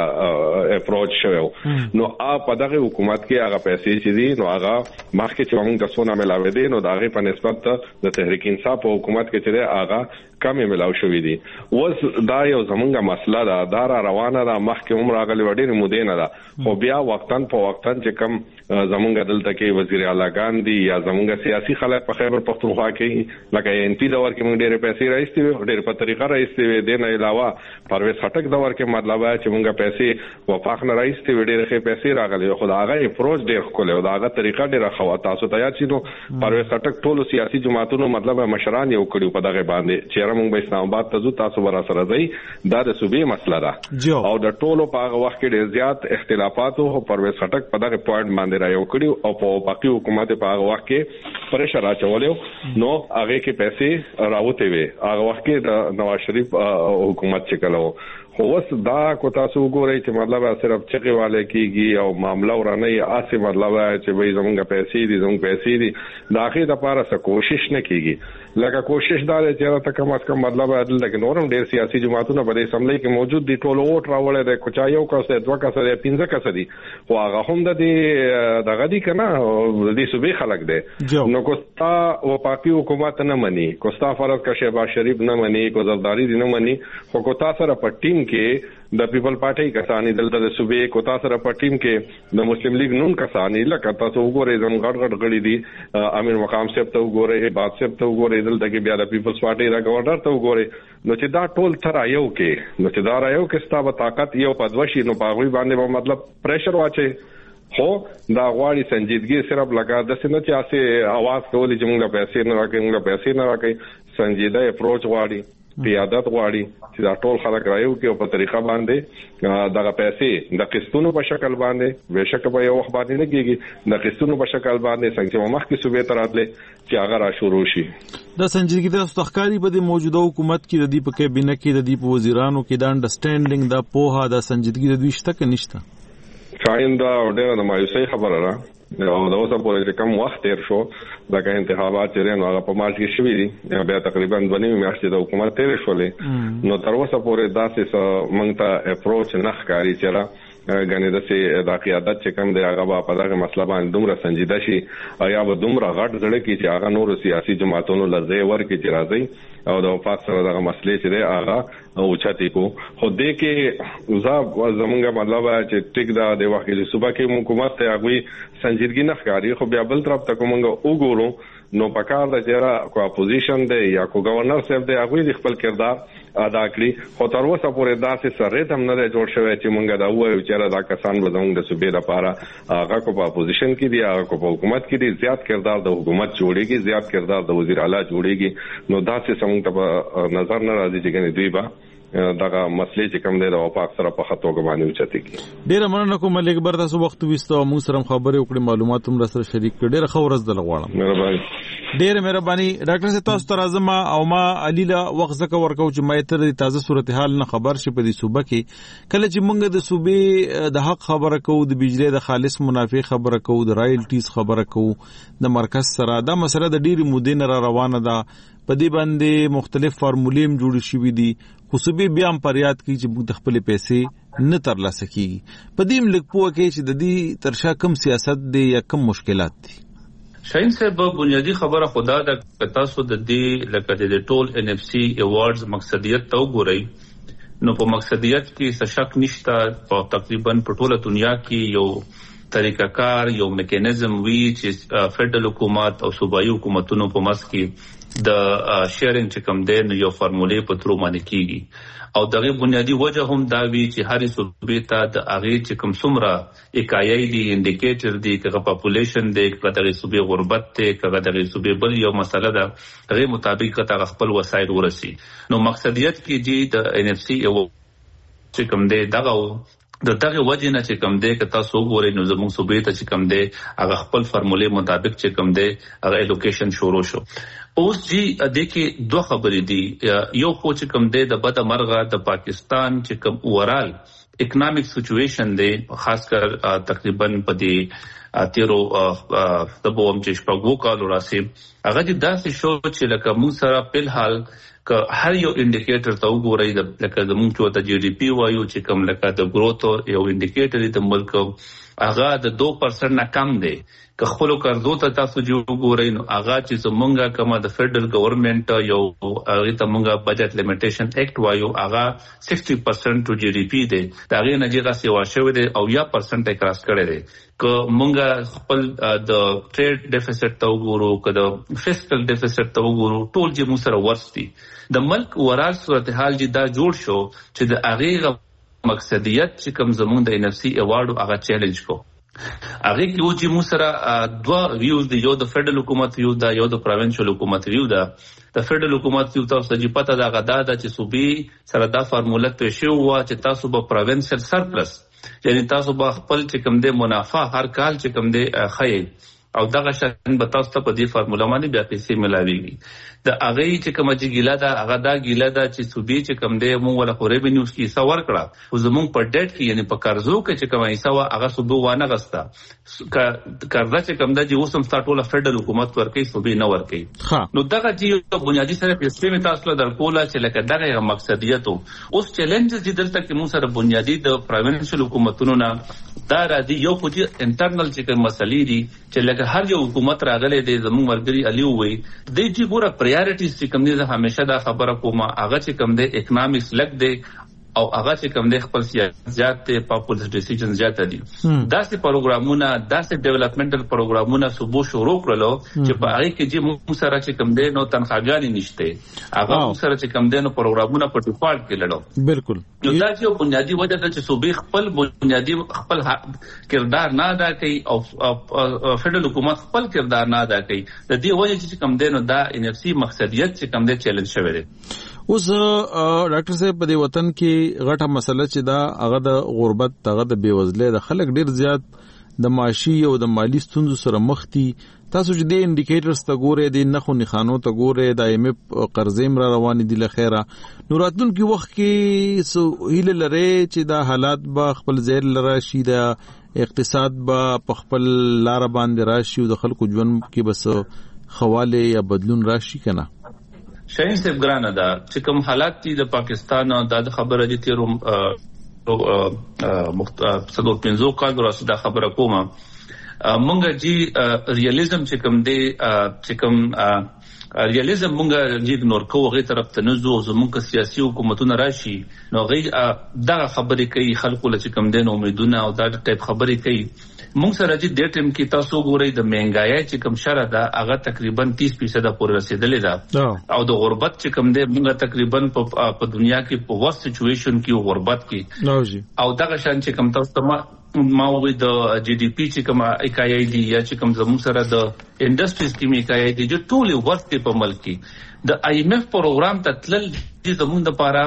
اپروچ شوو نو ا په دغه حکومت کې هغه پیسې چې دي نو هغه مخکې چې موږ د سونه ملاوي دي نو دغه په نسبت د تحریک انصاف په حکومت کې چې هغه کمې ملاو شوې دي اوس دا یو زمونږه مسله ده دا را روانه ده مخکې عمر غلي وړي مودې نه ده خو بیا وختن په وختن چې کم زمونږ دلته کې وزیر اعلی ګاندی یا زمونږ سیاسي خلک په خیبر پختونخوا کې لکه ان پی دور کې موږ ډېر پیسې راځي ډېر په طریقه راځي د نه علاوه پرویز خټک دور کې مطلب چې موږ پیسې وفاق نه راځي ډېر ښه پیسې راغلي خو دا هغه اپروچ ډېر خپل او دا هغه طریقه ډېر خو تاسو ته یاد شي نو پرویز خټک ټول سیاسي جماعتونو مطلب مشران یو کړیو په دغه باندې چې موږ به اسلام آباد ته ځو تاسو ورا سره ځئ دا د صوبې مسله ده او د ټولو په هغه وخت کې ډېر زیات اختلافات او پرویز خټک په دغه پوینټ باندې رايو کړیو او په باقي حکومت په هغه وخت کې پرېشر اچولیو نو هغه کې پیسې راوته وي هغه وخت کې د نواز شریف حکومت چې کلو خو اوس دا کو تاسو وګورئ چې مطلب صرف چغې والے کیږي او معاملې ورانه یې اسې مطلب چې به زمونږ پیسې دي زمونږ پیسې دي دا اخی د پاره څه کوشش نه کیږي لکه کوشش دا چې تا کم از کم مطلب لکه نورم ډېر سیاسي جماعتونه په اسمبلی کې موجود دي ټول ووټ راوړل دي کوچا یو کس دوه کس دي پنځه کس دي خو هغه هم د دې دغه دي کنه د دې صوبې خلک دي نو کوستا او پاکي حکومت نه مني کوستا فرض کا شهباز شریف نه مني کو زرداری دي نه مني خو کو تاسو سره په ټیم کې د پیپل پارټي کسانی دلته د صوبې کو تاسو سره په ټیم کې د مسلم لیگ نون کسانی لکه تاسو وګورئ زم غړ غړ غړي دي امیر مقام صاحب ته وګورئ باد صاحب ته وګورئ دلته کې بیا د پیپلز پارټي د گورنر ته وګورئ نو چې دا ټول تر یو کې نو چې دا را یو کې ستاسو طاقت یو پدوشي نو پاغوي باندې مطلب پریشر واچي خو دا غواړي سنجیدګي صرف لگا د سینه چې اسه आवाज کولې چې موږ پیسې نه راکې موږ پیسې نه راکې سنجیده اپروچ غواړي پیادت غواړي چې دا ټول خلک رايو کې په طریقه باندې دغه پیسې د قسطونو په شکل باندې بهشکه په یو وخت باندې نه کېږي د قسطونو په شکل باندې څنګه مخکې صوبې ته راتلې چې هغه را شروع شي د سنجیدګي د استخکاری په د موجوده حکومت کې د دې په کابینه کې د دې په وزیرانو کې د انډرستانډینګ د پوها د سنجیدګي د دوی شته کې نشته شاین دا ډېر د مایوسۍ خبره ده او دا اوسه پورې کوم وخت تیر شو دا انتخابات چې نو هغه په مارچ کې شوې دي بیا تقریبا دوه نیمه میاشتې د حکومت تیر شولې نو تر اوسه پورې داسې موږ ته اپروچ نه ښکاري چې را غني د سي د قیادت چې کوم دی هغه په دغه مسله باندې دومره سنجیده شي او یا به دومره غټ زړه کې چې هغه نور سیاسي جماعتونو لږه ورکې چې راځي او د وفات سره دغه مسلې چې دی هغه او چاتي کو خو دې کې زاب زمونږه مطلب چې ټیک دا د وخت کې صوبه کې حکومت ته هغه سنجیدګي نه ښکاري خو بیا بل طرف ته کومه وګورو نو پکار د چیرې کو اپوزیشن دی یا کو گورنر صاحب دی هغه د خپل کردار ادا کړی خو تر اوسه پورې داسې سره تم نه جوړ شوی چې مونږ دا وایو چې دا کسان به زموږ د صوبې لپاره هغه کو په اپوزیشن کې دی هغه کو په حکومت کې دی زیات کردار د حکومت جوړیږي زیات کردار د وزیر اعلی جوړیږي نو داسې څنګه ته نظر نه راځي چې ګنې دوی به دغه مسلې چې کوم دی د وفاق سره په خطو باندې اوچتي کی. ډیره مننه کوم ملک بر تاسو وخت وستو مو سره خبرې وکړې معلومات هم سره شریک کړ. ډیره خو ورځ دل غواړم. مهرباني. ډیره مهرباني ډاکټر صاحب تاسو تر ازما او ما علیلا وخت زکه ورکو چې مې تر تازه صورتحال نه خبر شي په دې صوبه کې کله چې موږ د صوبې د حق خبره کوو د بجلی د خالص منافع خبره کوو د رایلټیز خبره کوو د مرکز سره دا مسله د ډیری مودې نه روانه ده په دې باندې مختلف فارمولې جوړ شوې دي خو صوبې بیا هم پریاد کوي چې موږ د خپل پیسې نه ترلاسه کیږي. په دې ملک پوه کې چې د دې ترشا کم سیاست دی یا کم مشکلات دي. شاین صاحب بنیادی خبره خدا د تاسو د دې لکه د ټول ان اف سی ایوارډز مقصدیت تو ګورئ نو په مقصدیت کې څه شک نشته. په تقریبا په ټوله دنیا کې یو طریقه کار یو میکانیزم وی چې فدرال حکومت او صوبایي حکومتونو په مس کې د شیرینګ چې کوم دی نو یو فارمولې په ترو باندې کیږي او دغه بنیادی وجه هم دا وی چې هر صوبې ته د هغه چې کوم څومره اکایي دي انډیکیټر دي کغه پاپولیشن دی کغه د صوبې غربت ته کغه د صوبې بل یو مسله ده هغه مطابق کته خپل وسایل ورسي. نو مقصدیت کې دی د ان اف سی او چې کوم دی دغه د دغه وجه نه چې کوم دی که تاسو وګورئ نو زموږ صوبې ته چې کوم دی هغه خپل فارمولې مطابق چې کوم دی هغه الوکیشن شروع شو. اوس جی د کې دوه خبرې دي. یو خو چې کوم دی د بد مرغه د پاکستان چې کوم اورال اکونومیک سچويشن دی خاص کر تقریبا په دې تیرو د بوم چې شپږو کالو راسي هغه د داسې شو چې لکه موږ سره په حال که هر یو انډیکیټر ته وګورئ د لکه زموږ چې د جی ډي پی وایو چې کوم لکه د گروث یو انډیکیټر د ملک هغه د دو پرسنټ نه کم دی. که خپل قرضو ته تاسو جو وګورئ نو هغه چې زمونږه کومه د فدرال گورنمنت یو هغه ته مونږه بجټ لیمیټیشن ایکټ وایو هغه شصت پرسنټ ټو جی ډي پی دی دا غي نه جګه سیوا شوی دی او یا پرسنټ کراس کړی دی. که مونږه خپل د ټریډ ډیفیسټ ته وګورو که د فیسکل ډیفیسټ ته وګورو ټول چې موږ سره ورستي د ملک اورال صورتحال چې دا جوړ شو چې د هغه مقصدیت چې کوم زمونږ د ان اف سی ایوارډ هغه چیلنج کو هغه کې و چې موږ سره دوه ویوز دی یو د فدرال حکومت ویو دا یو د پروینشل حکومت ویو دا. د فدرال حکومت ویو تاسو ته پته دا غدا دا چې صوبې سره دا فارموله ته شو وا چې تاسو به پروینشل سرپلس یعنی تاسو به خپل چې کوم دی منافع هر کال چې کوم دی خې او دغه شان به تاسو ته په دې فارموله باندې بیا پیسې ملاويږي. د هغه چې کوم چې ګیلا دا هغه دا ګیلا دا چې صوبې چې کوم دی مو ولا خوري بنیوز کې حصہ ورکړه او زمونږ په ډیټ کې یعنی په قرضو کې چې کوم حصہ وا هغه صوبې وانه غستا قرضه چې کوم دا چې اوسم سټوله فدرال حکومت ورکړي صوبې نه ورکړي. نو دغه چې بنیادی سره پیسې می تاسو له درکوله چې لکه دغه مقصدیت اوس چیلنج چې دلته کې مو سره بنیادی د پروینشل حکومتونو نه دا راځي یو خو چې انټرنل چې کوم مسلې دي چې لکه هر یو حکومت راغله د زموږ مرګري علي وي د دې ګوره پرایورټیز چې کوم دي زه همیشه دا خبره کوم هغه چې کوم دي اکونومیکس لګ دی او هغه چې کوم د خپل سیاست ته پاپولر ډیسیژنز زیاته دي داسې پروګرامونه داسې ډیولپمنټل پروګرامونه صوبو شروع کړلو چې په هغه کې چې موږ سره چې کوم دی نو تنخواګانی نشته هغه موږ سره چې کوم دی نو پروګرامونه په ډیفالت کې لړو. بالکل نو دا چې بنیادی وجه ده چې صوبې خپل بنیادی خپل کردار نه ادا کوي او فدرال حکومت خپل کردار نه ادا کوي د دې وجه چې کوم دی نو دا ان اف سی مقصدیت چې کوم دی چیلنج شوی دی. اوس ډاکټر صاحب په دې وطن کې غټه مسله چې دا هغه د غربت هغه د بیوزلۍ د خلک ډیر زیات د معاشي او د مالی ستونزو سره مخ دي. تاسو چې د انډیکیټرز ته ګورئ د نخو نخانو ته ګورئ د ایم اف قرضې را روان دي لخيره نو راتلونکي وخت کې سو هیله لري چې دا حالات به خپل ځای لره شي د اقتصاد به په خپل لار باندې راشي او د خلکو ژوند کې بس خواله یا بدلون راشي کنه. شاین صاحب ګرانه دا چې کوم حالات دي د پاکستان او د خبره دي تیرو مختلف پنځو کال راځي دا خبره کومه مونږ جی ریالیزم چې کوم دی چې کوم ریالیزم مونږ جی نور کوو غي طرف ته نزو زمونږ سیاسي حکومتونه راشي نو غي دا خبرې کوي خلکو لچ کوم دین امیدونه او دا ټایپ خبرې کوي. مونږ سره چې د ټیم کې تاسو ګورئ د مهنګای چې کوم شره ده هغه تقریبا تیس فیصد پورې رسیدلې ده او د غربت چې کوم دی موږ تقریبا په دنیا کې په ورست سچويشن کې غربت کې او دغه شان چې کوم تاسو ما وې د جی ډي پی چې کوم اکایي دي یا چې کوم زموږ سره د انډستریز کې اکایي دي چې ټول ورست په ملک کې د آی ایم اف پروګرام ته تلل چې زموږ لپاره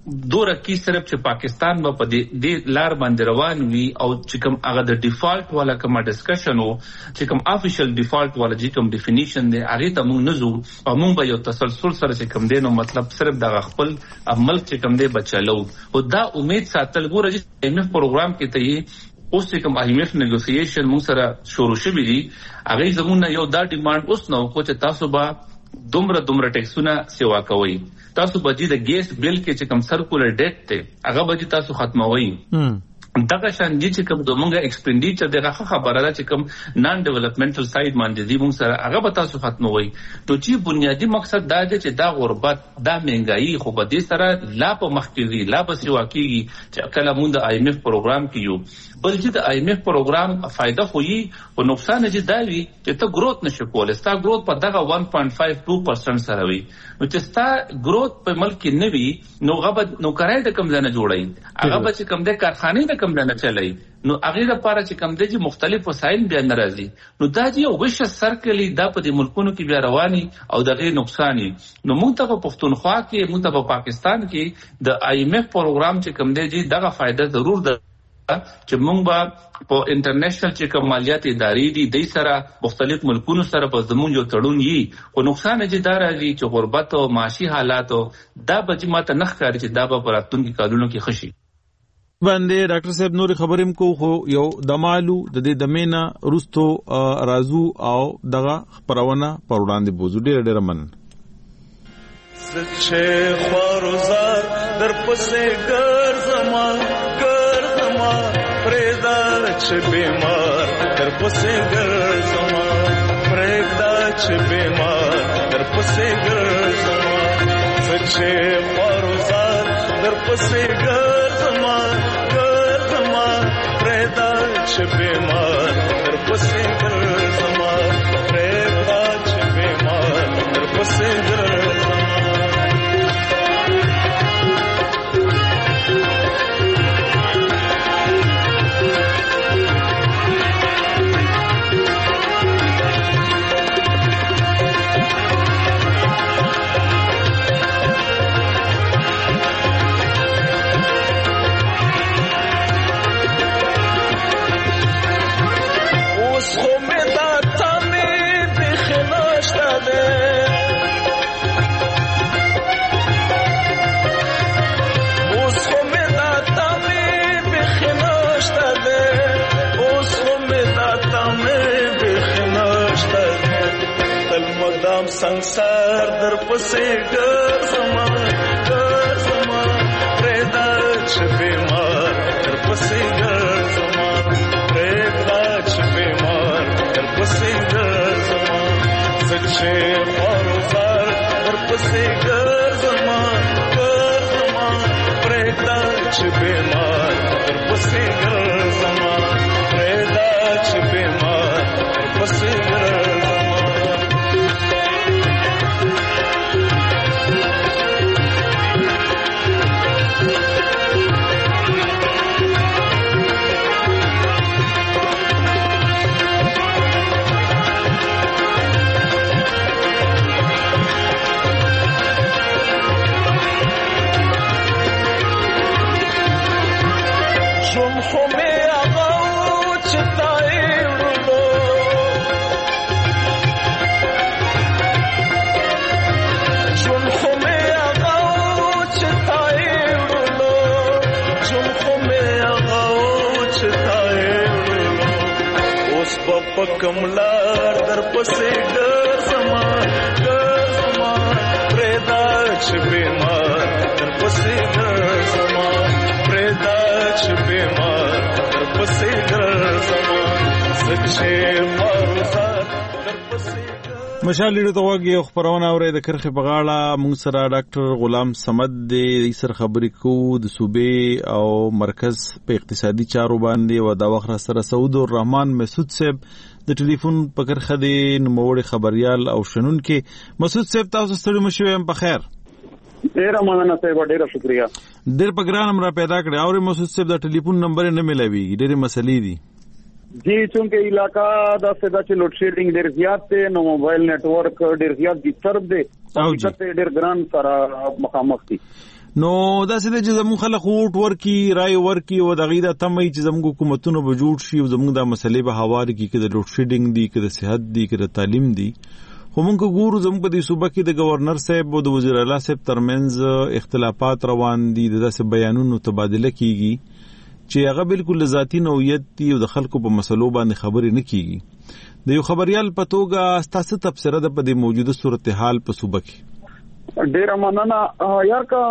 دوره کی صرف چې پاکستان په دې لار باندې روان وي او چې کوم هغه د ډیفالت والا کوم ډسکشن او چې کوم افیشل ډیفالت والا چې کوم ډیفینیشن دی هغه ته موږ نزو او موږ به یو تسلسل سره چې کوم دی نو مطلب صرف د خپل عمل چې کوم دی بچلو او دا امید ساتل ګوره چې ایم ایف پروګرام کې ته اوس چې کوم ایم ایف نیګوسییشن موږ سره شروع شوی دی هغه زمونږ یو دا ډیماند اوس نو کو چې تاسو به دومره دومره ټیکسونه سیوا کوي تاسو به د ګیس بل کې چې کوم سرکولر ډیټ ته هغه به تاسو ختموي دغه شان دي چې کوم دومره ایکسپینډیچر دغه خبره ده چې کوم نان ډیولپمنټل سایډ باندې دی موږ سره هغه به تاسو ختموي نو چې بنیادی مقصد دا دی چې دا غربت دا مهنګایي خو به دې سره لا په مخ کې وي لا به سیوا کیږي چې کله موږ د ایم ایف پروګرام کې یو بل چې د ایم ایف پروګرام فائدہ خو یې او نقصان چې دا وي چې ته گروث نشو کولای ستا گروث په دغه one point five two percent سره وي نو چې ستا گروث په ملک کې نه وي نو غو نو کرای د کم ځنه جوړي هغه به چې کم د کارخانه د کم ځنه چلای نو هغه لپاره چې کم د مختلف وسایل بیا ناراضي نو دا چې یو وش سرکلی دا په دې ملکونو کې بیا رواني او دغه نقصان نو موږ ته په پښتونخوا کې موږ ته په پاکستان کې د ایم ایف پروګرام چې کم دی دغه فائدہ ضرور ده چې موږ به په انټرنیشنل چې کوم مالیات ادارې دي د سره مختلف ملکونو سره په زمون یو تړون یي او نقصان چې دا راځي چې غربت او معاشي حالات دا به چې ماته نخ کاری چې دا به پراتونکو کالونو کې خشي باندې ډاکټر صاحب نور خبرم کو خو یو دمالو د دې دمینا روستو رازو او دغه خبرونه پر وړاندې بوزو ډېر ډېر من سچه خواروزار در پسې ګر زمان پریدا چې بیمار در پسې ګر زما پریدا چې بیمار در پسې ګر زما سچې خواروزار در پسې ګر زما ګر زما پریدا چې بیمار در پسې ګر زما پریدا چې بیمار در پسې ګر संसार दर पसे गर समा गर समा प्रेदा छ बीमार दर पसे गर समा प्रेदा छ बीमार दर पसे गर समा सच्चे औजार दर पसे गर समा गर समा प्रेदा छ बीमार दर पसे गर समा प्रेदा छ बीमार दर पसे गर कमलार दर पसे गर समा गर समा प्रेदा छ बीमार दर पसे गर समा प्रेदा छ बीमार दर पसे गर समा सच्चे मारुजार दर पसे مشال لیدو توګه خبرونه اورې د کرخه بغاړه مونږ سره ډاکټر غلام صمد د سر خبرې کو د صوبې او مرکز په اقتصادي چارو باندې و د وخت سره سعود الرحمن مسعود صاحب د ټلیفون په کرخه د نوموړي خبريال او شنن کې مسعود صاحب تاسو ستړي مشوم په خیر ډیر مننه صاحب ډیر شکریا ډیر په ګران را پیدا کړی او مسعود صاحب د ټلیفون نمبر نه ملوي ډیر مسلې دي جی چونکه علاقہ دا سدا چې لوډ شیډینګ ډیر زیات دی نو موبایل نتورک ډیر زیات ډیسټرب دی او چې ډیر ګران سره مخامخ دي نو دا څه چې زموږ خلک ووټ ورکي رای ورکي او د غیدا تمې چې زموږ حکومتونه به جوړ شي او زموږ د مسلې به هوار کی کې د لوډ شیډینګ دی کې د صحت دی کې د تعلیم دی خو موږ ګورو زموږ په دې صوبه کې د گورنر صاحب او د وزیر اعلی صاحب ترمنځ اختلافات روان دي د داسې بیانونو تبادله کیږي چې هغه بالکل ذاتی نوعیت دی او د خلکو په مسلو باندې خبرې نه کیږي د یو خبريال په توګه ستاسو تفسیر د په دې موجوده صورتحال په صوبه کې ډیر مننه یار کا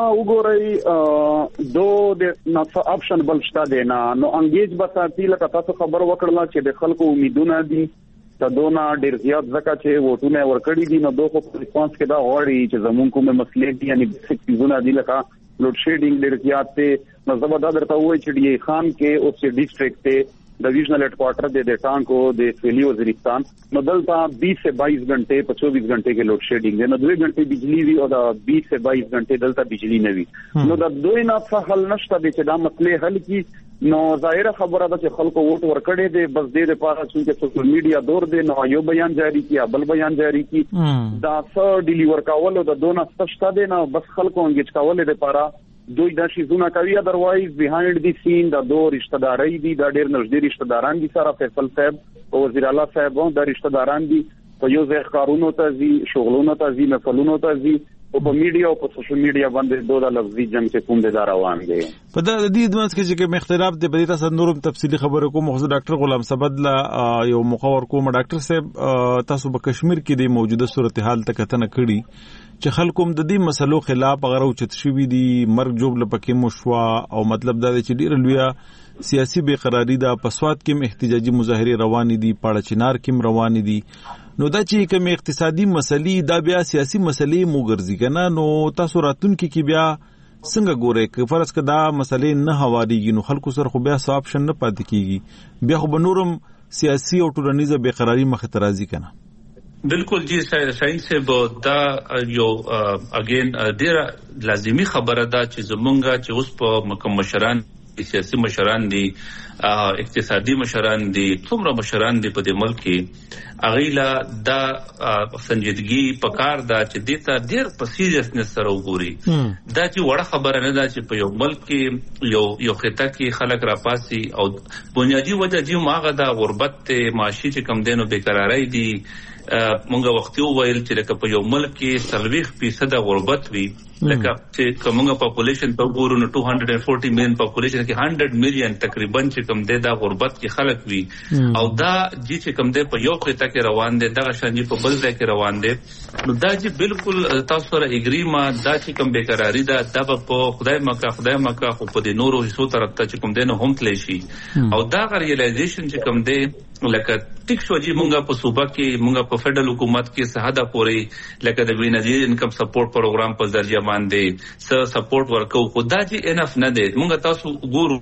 وګورئ دو د نفع اپشن بلشتا دینا نو انګیج بساتی لکه تاسو خبر وکړلا چې د خلکو امیدونه دي تدونه ډیر زیات ځکه چې ووټونه ورکړي دي نو دوه په ریسپانس کې دا وړي چې زمون کومه مسلې دي یعنی بیسیک چیزونه دي لکه لوډ شیډینګ ډیر زیات ته نو زبردا درته وایي چې ډی خان کې او سی ډیسټریکټ ته डिविजनल हेडक्वार्टर दे दे टांको दे फेली वजीरिस्तान न दलता बीस से बाईस घंटे पर चौबीस घंटे के लोड शेडिंग न दो घंटे बिजली भी और बीस से बाईस घंटे दलता बिजली ने भी नो द दो ना हल नष्टा दे दा मसले हल की नो जाहिर खबर है कि खल को वोट वर्कड़े दे बस दे दे पारा चूंकि सोशल मीडिया दौर दे नो यो बयान जारी किया बल बयान जारी की दा स डिलीवर कावल द दो ना सस्ता दे ना बस खल को अंगेज कावल दे पारा دوی دا شیزونه کوي ادروایز بیهایند دی سین دا دو رشتہ داري دي دا ډېر نږدې رشتہ داران دي سره فیصل صاحب او وزیر اعلی صاحب دا رشتہ داران دي په یو ځای کارونو ته زی شغلونو ته زی مفعولونو ته زی او په میډیا او په سوشل میډیا باندې دوه د لفظي جنگ چې کوم دي دا روان دي په د دې دمس کې چې مختلف دي په تاسو نورم تفصیلی خبره کوم خو ډاکټر غلام سبدلا یو مخاور کوم ډاکټر صاحب تاسو په کشمیر کې د موجوده صورتحال ته کتنه کړي چې خلکو د دې مسلو خلاف غره او چت شوی دي مرګ جوړ لپاره مشوا او مطلب دا چې ډیر لویا سیاسي بے قراری دا پسواد کې احتجاجي مظاهره روان دي پاړه چنار کې روان دي نو دا چې کوم اقتصادي مسلې دا بیا سیاسي مسلې موګرځي کنه نو تاسو راتون کې کی بیا څنګه ګورئ چې فرض کړه دا مسلې نه هواريږي نو خلکو سره خو بیا څه اپشن نه پاتې کیږي بیا خو بنورم سیاسي او ټولنیزه بے قراری مخ ته راځي کنه بالکل جی شاهین صاحب دا یو اگین ډیر لازمی خبره ده چې زمونږه چې اوس په مکم مشران سیاسي مشران دي اقتصادي مشران دي څومره مشران دي په دې ملک کې اغیلا دا سنجیدګي پکار دا چې دیتا ډیر په سیریسنس سره وګوري دا چې وړه خبره نه ده چې په یو ملک کې یو یو خطه کې خلک راپاسي او بنیادی وجه چې ماغه دا غربت معاشي چې کم دینو بیقراری دي مونږه وختي وویل چې لکه په یو ملک کې سلويخ فیصد غربت وي لکه چې کومه پاپولیشن په ګورو نو two hundred forty میلیون پاپولیشن کې one hundred میلیون تقریبا چې کوم د غربت کې خلک وي او دا چې کوم د په یو خطه کې روان دي دغه شان په بل ځای کې روان دي نو دا چې بالکل تاسو سره اګری ما دا چې کوم بیقراری ده دا په خدای مکه خدای مکه خو په دې نورو هیڅ طرف ته چې کوم دینه هم تلی شي او دا ریلایزیشن چې کوم دی لکه ټیک شو چې مونږه په صوبه کې مونږه په فدرال حکومت کې سہاده پوري لکه د وینځي انکم سپورټ پروګرام په ذریعہ باندې س سپورټ ورکو خدا چې انف نه دی مونږه تاسو ګورو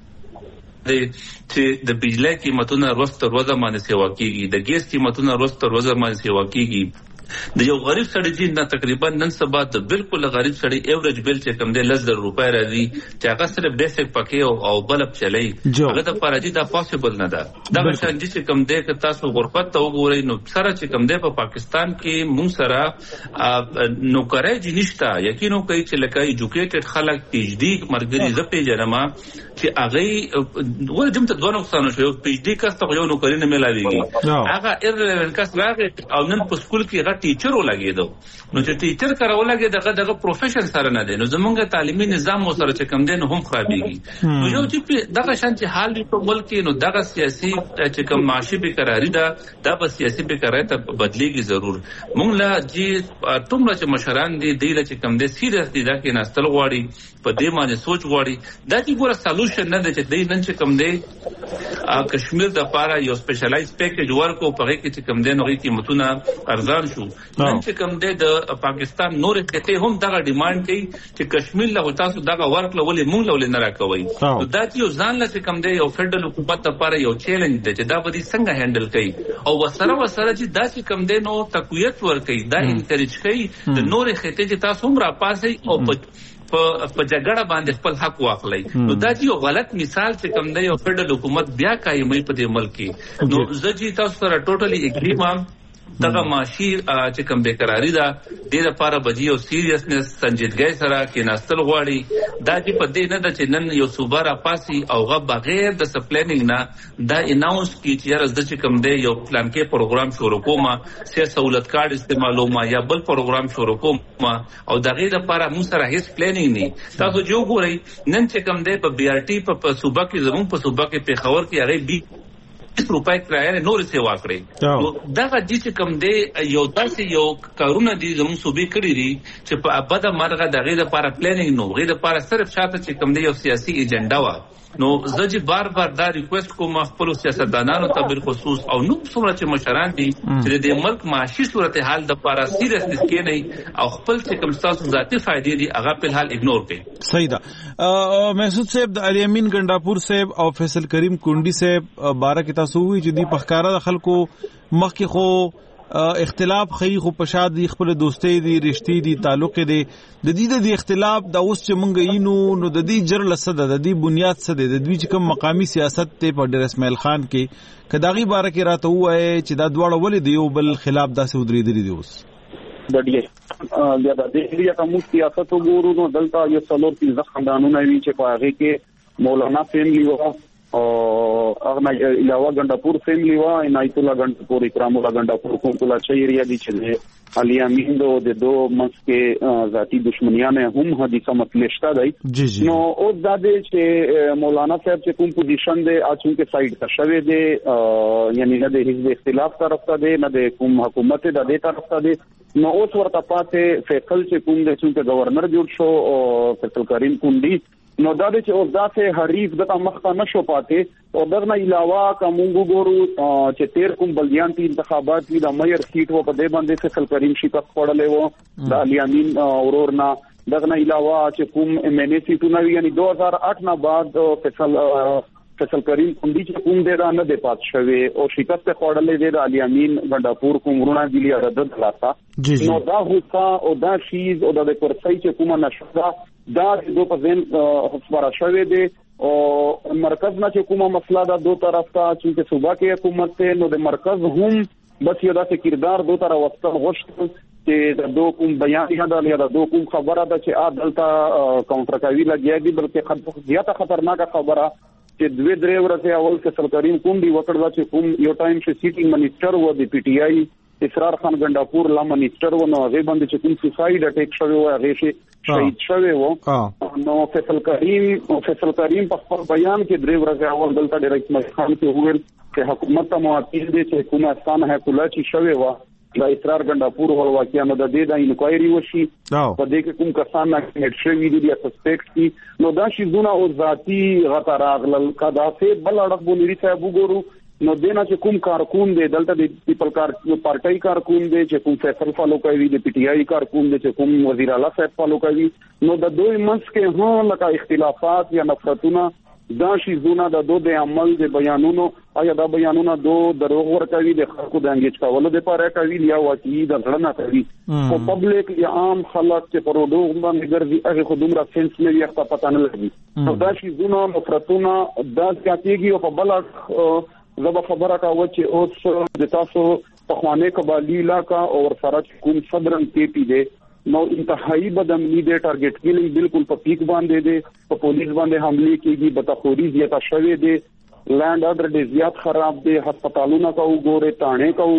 چې د بجلی قیمتونه ورځ تر ورځې باندې سیوا کیږي د ګیس قیمتونه ورځ تر ورځې باندې سیوا کیږي د یو غریب سړی چې نه تقریبا نن سبا د بالکل غریب سړی ایوریج بل چې کم دی لږ روپۍ راځي چې هغه سره بیسیک پکې او بلب چلی هغه د پراجي دا پاسبل نه ده دا شان چې کم دی که تاسو غربت ته وګورئ نو سره چې کم دی په پاکستان کې مونږ سره نوکرای جي نشته یقینو کوي چې لکه ایجوکیټډ خلک پی ایچ ډي مرګري زپې جنما چې هغه ول دمته دوه نقصان شو پی ایچ ډي کاسته یو نوکری نه ملاويږي هغه ایرلوینټ کاس راغی او نن په سکول کې ټیچر ولګیدو نو چې ټیچر کارو لګي دغه دغه پروفیشن سره نه دی نو زمونږ تعلیمي نظام مو سره چې کم دی نو هم خرابېږي نو یو چې دغه شان چې حال په ملک نو دغه سیاسي چې کم معاشي بیقراری ده دا په سیاسي بیقراری ته بدلېږي ضرور مونږ لا چې تومره چې مشران دي دی چې کم دی سیریس دي دا کې نستل غواړي په دې باندې سوچ غواړي دا چې ګوره سولوشن نه دی چې دی نن چې کم دی کشمیر د پاره یو سپیشلایز پیکیج ورکو په کې چې کم دی نو قیمتونه ارزان شو نن چې کوم د پاکستان نور ته هم دغه ډیماند کوي چې کشمیر له تاسو دغه ورکړه ولې مونږ له نه راکوي نو دا چې ځان له کوم دی یو فدرال حکومت لپاره یو چیلنج دی چې دا به څنګه هندل کوي او وسره وسره چې دا چې کوم دی نو تقویت ور کوي دا انکریج کوي د نور خطه چې تاسو هم را پاسي او په په جګړه باندې خپل حق واخلي نو دا چې یو غلط مثال چې کوم دی یو فدرال حکومت بیا قائمي په دې ملک کې نو زه چې تاسو سره ټوټلی اګری ما دغه معاشي چې کوم بیکراری ده د لپاره بجی او سیریسنس سنجیدګۍ سره کې ناستل غواړي دا چې په دې نه د چې نن یو صوبه را پاسي او غو بغیر د سپلینینګ نه دا اناونس کی چې راز د چې کوم دی یو پلان کې پروګرام شروع کوم سي سہولت کارت استعمالوم یا بل پروګرام شروع کوم او دغه لپاره مو سره هیڅ پلانینګ نه تاسو جو ګورئ نن چې کوم دی په بي ار ټي په صوبه کې زموږ په صوبه کې په خبر کې هغه بي روپای کرایه نور سیوا کړی دا د دې کوم دی یو داسې یو کارونه دي زموږ صوبې کړی دي چې په ابده مرغه دغه لپاره پلانینګ نو غیر لپاره صرف شاته چې کوم دی یو سیاسي ایجنډا و نو زه بار بار دا ریکوست کوم خپل سیاستدانانو ته بل خصوص او نو څومره چې مشران دي چې د ملک معاشي صورتحال د لپاره سیریسنس کې نه او خپل چې کوم تاسو ذاتي فائدې دي هغه په حال اګنور کړي. صحیح ده. محسود صاحب د علي امین ګنڈاپور صاحب او فیصل کریم کونډي صاحب بارا کې تاسو وی چې دی پخکارا د خلکو مخکې خو اختلاف خی خو پشاد دی خپل دوستي دی رشتي دی تعلق دی د دې د اختلاف د اوس چې مونږ یینو نو د دې جر لسد د دې بنیاد څه دی د دې چې کوم مقامی سیاست ته په ډیر اسماعیل خان کې کداغي باره کې راته وای چې دا دواړه ولې دی یو بل خلاف داسې ودرې دی اوس د دې یا د دې یا کوم سیاست وګورو نو دلته یو څلور پنځه خاندانونه وی چې په هغه کې مولانا فیملی و او هغه علاوه ګنڈاپور فیملی و عنایت الله ګنڈاپور اکرام الله ګنڈاپور کوم کلا چیریا دي چې علي امین دو د دو منځ کې ذاتی دشمنیان هم حدیثه مطلشتا دی نو او د دې چې مولانا صاحب چې کوم پوزیشن دی اچون کې سایډ ته شوی دی یعنی نه د حزب اختلاف طرف ته دی نه د کوم حکومت د دې طرف ته دی نو اوس ورته پاتې فیصل چې کوم د چې گورنر جوړ شو او فیصل کریم کونډي نو دا چې اوس داسې حریف دغه مخته نشو پاتې او دغه علاوه کومو ګورو چې تیر کوم بلدیانتي انتخابات وی د مېر سیټ و په دې باندې فیصل کریم شکست خوړلې و د علي امین اورورنا دغه علاوه چې کوم ام ان ای سیټونه وی یعنی دو هزار آٹھ نه بعد فیصل فیصل کریم کونډي چې کوم دی دا نه دی پات شوی او شکست خوړلې دی د علي امین ګنڈاپور کوم ورونه دی رد دلاسا نو دا هوڅا او دا شیز او د کورسای چې کومه نشدا دا د دو په ځین خبره شوې دي او مرکز نه چې کومه مسله دا دو طرف ته چې صوبه کې حکومت ته نو د مرکز هم بس یو داسې کردار دو طرف وسته غوښتل چې د دو کوم بیان یا د دو کوم خبره ده چې عادلته کاونټر کوي لګیا دي بلکې زیاته خطرناکه خبره چې دوی درې ورځې اول فیصل کریم کونډي وکړه چې کوم یو ټایم چې سیټینګ منیسټر و د پی ټی آی اسرار خان ګنڈاپور لا منیسټر و نو هغه باندې چې کوم سوساید اٹیک شوی و هغه شي شهید شوی و نو فیصل کریم فیصل کریم په خپل بیان کې درې ورځې اول دلته ډایرکټ مخان کې وویل چې حکومت ته معاطف دي چې حکومتستان ہے کله چې شوی و د اسرار ګنڈاپور ول واقعیا نو د دې د انکوایري وشي په دې کې کوم کسان نه هډ شوی دي یا سسپیکټ دي نو دا شی زونه او ذاتی غته راغلل کدا سه بل اړه بولري صاحب وګورو نو دینا چې کوم کارکون دی دلته د پیپل کار پارټای کارکون دی چې کوم فیصل فالو کوي د پی ټی آی کارکون دی چې کوم وزیر اعلی صاحب فالو کوي نو د دوی منځ کې هغه لکه اختلافات یا نفرتونه دا شی زونه د دو د عمل د بیانونو آیا دا بیانونه دو دروغ ورکوي د خلکو د انګیج کولو لپاره کوي یا واقعي د ځړنه کوي او پبلک یا عام خلک چې په روډو باندې ګرځي هغه خودمره سنس نه وي خپل پته نه لګي نو دا شی زونه نفرتونه دا ځاتېږي او په بل زبا خبره کاوه چې اوس د تاسو په خوانه قبالي علاقہ او سره کوم صدرن پی پی دی نو انتهایی بدامنی دی ټارګټ کیلینګ بالکل په پیک باندې دی په پولیس باندې حمله کیږي بتخوری زیاته شوه دی لینډ اورډر دی زیات خراب دی هسپتالونو کا وګوره تانه کا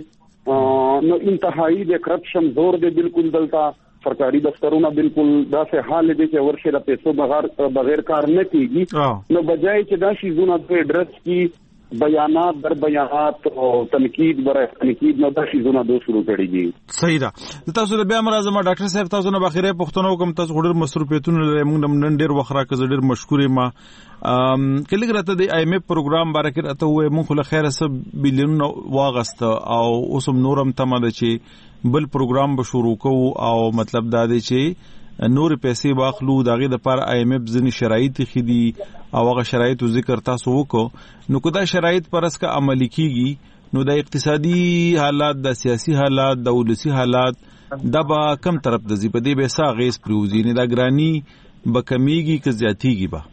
وګوره نو انتهایی د کرپشن زور دی بالکل دلته سرکاري دفترونه بالکل دا سه حال دي چې ورشه د پیسو بغیر بغیر کار نه کیږي نو بجای چې دا شی زونه په ایڈریس کی بیانات در بیانات او تنقید بر تنقید نو د شیزونه دو شروع کړي دي. صحیح ده. تاسو له بیا مرزه ما ډاکټر صاحب تاسو نه بخیره پښتنو کوم تاسو ډېر مصروفیتونه لري موږ نن ډېر وخره کزه ډېر مشکور ما ام کله راته د آی ایم ایف پروګرام بارکه راته وې موږ له خیره سب بلیون واغست او اوسم نورم تمه ده چې بل پروګرام به شروع کوو او مطلب دا دی چې نور پیسې واخلو داغه د پر آی ایم ایف ځنی شرایط خېدي او هغه شرایط ذکر تاسو وکړو نو کدا شرایط پرس کا عملی کیږي نو د اقتصادي حالات د سیاسي حالات د ولسی حالات د با کم طرف د زی په دې به سا غیس پروزی نه د ګرانی بکمیږي که زیاتیږي با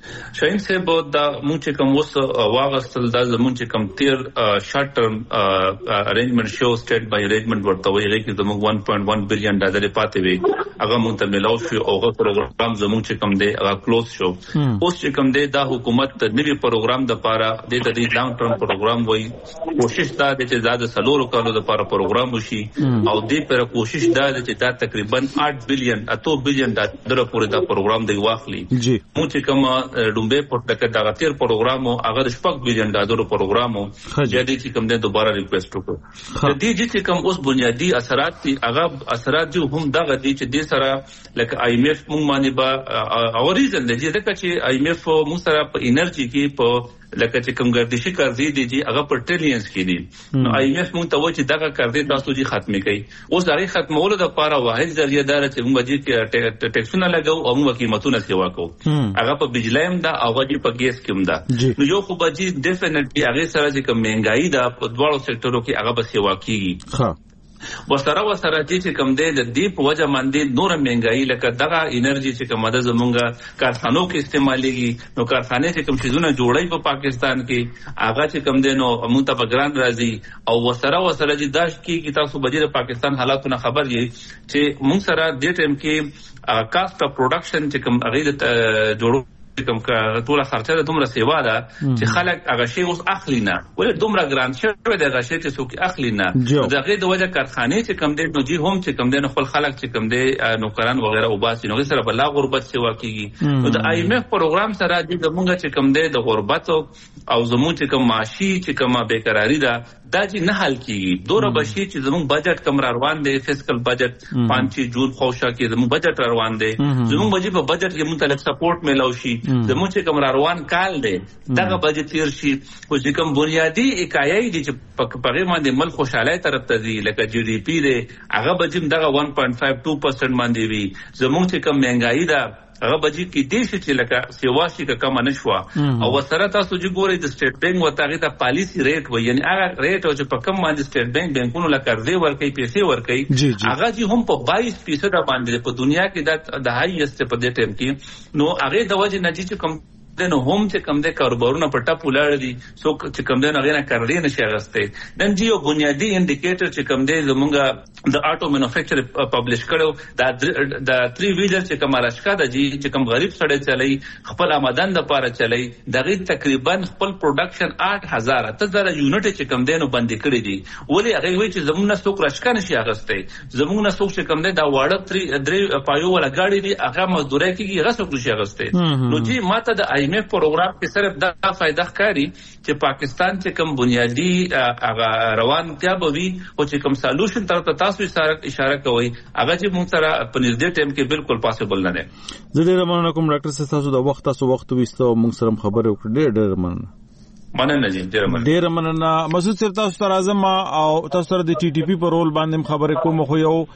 شاهین صاحب دا مونږ چې کوم وس واغستل دا زمونږ چې کوم تیر شارټ ټرم ارینجمنت شو سټیټ بای ارینجمنت ورته ویږي چې زموږ one point one بلین ډالر پاتې وي هغه مونږ ته ملاو شو او هغه پروګرام زموږ چې کوم دی هغه کلوز شو اوس چې کوم دی دا حکومت نوی پروګرام د پاره د دې لانګ ټرم پروګرام وایي کوشش دا دی چې زیاده سلور کالو د پاره پروګرام وشي او دې پر کوشش دا دی چې دا تقریبا eight بلین اته بلین ډالر پورې دا پروګرام دی واخلي مونږ چې کوم ډومبه پټکه دا غتیر پروګرام او هغه شپږ بلین ډالر پروګرام او جدي چې کوم دی دوباره ریکوست وکړو د دې چې کوم اوس بنیادی اثرات دي هغه اثرات جو هم دا غدي چې د سره لکه آی ایم ایف مونږ باندې با اوریزن دی چې چې آی ایم ایف مونږ سره په انرژي کې په لکه چې کوم ګردشي قرضې دي چې هغه په ټریلیونز کې دي نو آی ایم ایف مونږ ته وایي چې دا قرضې تاسو دې ختمي کړئ اوس هغه ختمولو لپاره واحد ذریعہ دا چې موږ دې ټیکسونه لګاو او موږ قیمتونه سیوا کوو هغه په بجلی هم دا او هغه په ګیس کې هم دا نو یو خو به چې ډیفینټلی هغه سره چې کوم مهنګايي دا په دواړو سېکټرو کې هغه به سیوا کیږي ها وسره وسره چې کوم دی د دې په وجه باندې نور مهنګايي لکه دغه انرژي چې کوم د زمونږه کارخانو کې استعمالېږي نو کارخانه چې کوم شیزونه جوړای په پاکستان کې هغه چې کوم دی نو موږ ته بګران راځي او وسره وسره چې داش کې تاسو بجیر پاکستان حالاتونه خبر یې چې موږ سره د ټیم کې کاست اف پروډکشن چې کوم هغه جوړو کوم کا ټول خرچه د دومره سیوا ده چې خلک هغه شی اوس اخلي نه ولې دومره ګران شوی دی هغه شی چې څوک اخلي نه دغه د وجه کارخانه چې کم دی نو جی هم چې کم دی نو خپل خلک چې کم دی نوکران وغیرہ او باسي نو سره بلا غربت سیوا کیږي نو د آی ایم ایف پروګرام سره د موږ چې کم دی د غربت او زموږ چې کم معاشي چې کم بیکراری ده دا چې نه حل کیږي دوره بشي چې زموږ بجټ کم روان دی فسکل بجټ پانچ جون خوشا کې زموږ بجټ روان دی زموږ بجې په بجټ کې مختلف سپورټ ملو شي زموږ چې کم روان کال دی دغه بجټ تیر شي خو چې کم بنیادی اکایي دي چې په پغې باندې مل خوشاله طرف ته دي لکه جی ډی پی دی هغه بجیم دغه one point five two percent باندې وي زموږ چې کم مهنګايي ده هغه بجې کې دې چې لکه سیوا شي که کم نه شو او وسره تاسو چې ګورئ د سټیټ بانک وتاغه ته پالیسی ریټ وایي یعنی هغه ریټ او چې په کم باندې سټیټ بانک بانکونو لکه قرضې ورکوي پیسې ورکوي هغه چې هم په باییس فیصد باندې په دنیا کې د هایست په دې ټیم کې نو هغه د وجه نه چې کم نو هم چې کم د کاروبارونو په ټاپ ولاړ دي سو چې کم د نه کارلې نشي غسته نن جیو بنیادی انډیکیټر چې کم دی زمونږه د اټو مینوفیکچر پبلش کړو دا د تری ویلر چې کوم راشکا د جی چې کوم غریب سړی چلای خپل آمدن د پاره چلای دغه تقریبا خپل پروډکشن آठ هزار ته زره یونټ چې کم دی نو بند کړی دي ولی هغه وی چې زمونږه څوک راشکا نشي غسته زمونږه څوک چې کم دی دا واړه تری درې پایو ولا گاډي دي هغه مزدوري کیږي هغه څوک نشي غسته نو جی ماته د آی ایم ایف پروګرام کې صرف دا فائدہ ښکاري چې پاکستان چې کوم بنیادی هغه روان کیا به وي او چې کوم سولوشن تر تاسو اشاره کوي هغه چې موږ سره په نږدې ټیم کې بالکل پاسبل نه دی زه ډیر مننه کوم ډاکټر صاحب تاسو د وخت تاسو وخت وستو موږ سره خبرې وکړې ډیر ډیر مننه مننه جی ډیر مننه ډیر مننه مسعود صاحب تاسو ته راځم او تاسو سره د ټي ټي پی په رول باندې خبرې کوم خو یو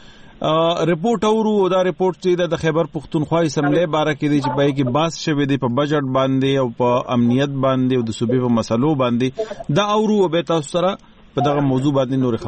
ریپورت اورو دا ریپورت چې د خیبر پختونخوا اسمبلی باره کې دی چې پای کې باس شوی دی په بجټ باندې او په امنیت باندې او د صوبې په مسلو باندې دا اورو به تاسو سره په دغه موضوع باندې نور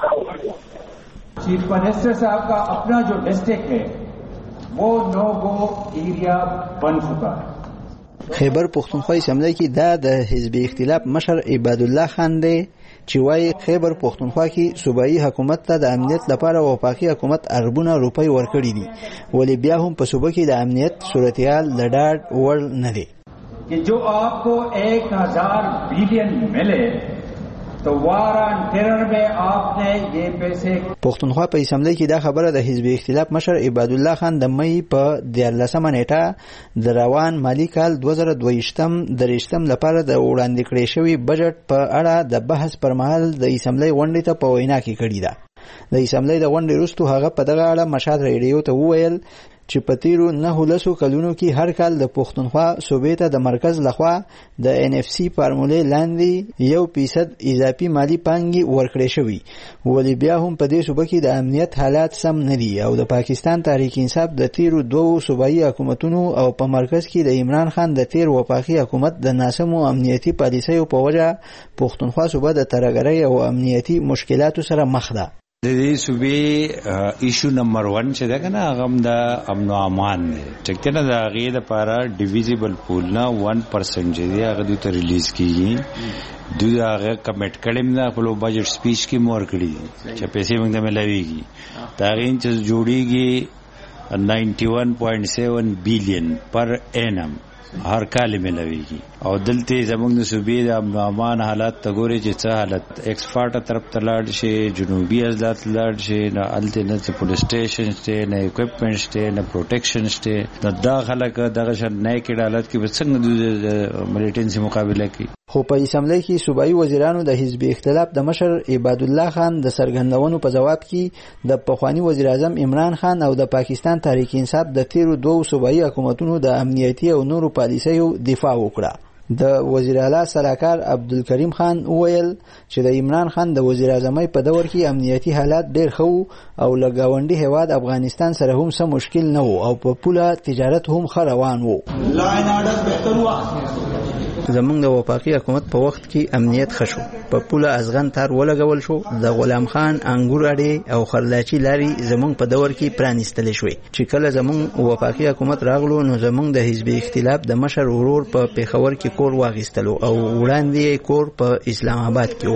خبرې چیف منسٹر صاحب کا اپنا جو ڈسٹرکٹ ہے وہ نو گو ایریا بن چکا ہے خیبر پختونخوا اسمبلی کې دا د حزب اختلاف مشر عباد الله خان دی چې وايي خیبر پختونخوا کې صوبایي حکومت ته د امنیت لپاره وفاقي حکومت اربونه روپۍ ورکړي دي ولی بیا هم په صوبه کې د امنیت صورتحال د ډاډ وړ نه دی کہ جو آپ کو ایک ہزار بلین ملے تو وارن ټرر به آپ نے یہ پیسے پښتونخوا په اسمبلی کې دا خبره د حزب اختلاف مشر عباد الله خان د مې په دیارلسمه نیټه د روان مالی کال دوه زره دویشتم دریشتم لپاره د وړاندې کړې شوی بجټ په اړه د بحث پر مهال د اسمبلی غونډې ته په وینا کې کړی ده د اسمبلی د غونډې وروسته هغه په دغه اړه مشهد ریډیو ته وویل چې په تیرو نه لسو کلونو کې هر کال د پښتونخوا صوبې ته د مرکز لخوا د ان اف سی فارمولې لاندې یو فیصد اضافي مالی پانګې ورکړې شوې ولی بیا هم په دې صوبه کې د امنیت حالات سم نه دي او د پاکستان تحریک انصاف د تیرو دوو صوبایي حکومتونو او په مرکز کې د عمران خان د تیر وفاقي حکومت د ناسمو امنیتي پالیسیو په وجه پښتونخوا صوبه د ترهګرۍ او امنیتي مشکلاتو سره مخ ده د دې صوبې ایشو نمبر ون چې دا کنه هغه د امن او امان دی چې کنه دا غي د پارا ډیویزیبل پول نه one percent دی هغه د ته ریلیز کیږي دوی هغه کمټ کړم نه خپل بجټ سپیچ کې مور کړی چې پیسې موږ ته ملويږي دا غین چې جوړیږي ninety-one point seven billion پر انم هر کال ملويږي او دلته زموږ د صوبې د امن امان حالات تګوري چې څه حالت ایکسپورټ طرف تلاړ شي جنوبي عضلات لاړ شي نه الته نه پولیس سټیشن شته نه اکوپمنټ شته نه پروټیکشن شته د داخله کې دغه شر نه کې حالت کې څنګه د ملیټنسي مقابله کوي. خو په اسمبلی کې صوبایي وزیرانو د حزب اختلاف د مشر عباد الله خان د سرګندونو په جواب کې د پخوانی وزیر اعظم عمران خان او د پاکستان تحریک انصاف د تیرو دوه صوبایي حکومتونو د امنیتي او نورو پالیسیو دفاع وکړه. د وزیر اعلی سلاکار عبدالکریم خان وویل چې د عمران خان د وزیر اعظمۍ په دور کې امنیتي حالات ډېر ښه او له ګاونډي هیواد افغانستان سره هم څه مشکل نه و او په پوله تجارت هم ښه روان و. زمونږ د وفاقي حکومت په وخت کې امنیت ښه شو، په پوله ازغن تار ولګول شو، د غلام خان انګور اډې او خرلاچي لاري زمونږ په دور کې پرانیستل شوې. چې کله زمونږ وفاقي حکومت راغلو نو زمونږ د حزب اختلاف د مشر ورور په پیښور کې کور واغیستلو او وړاندې کور په اسلام آباد کې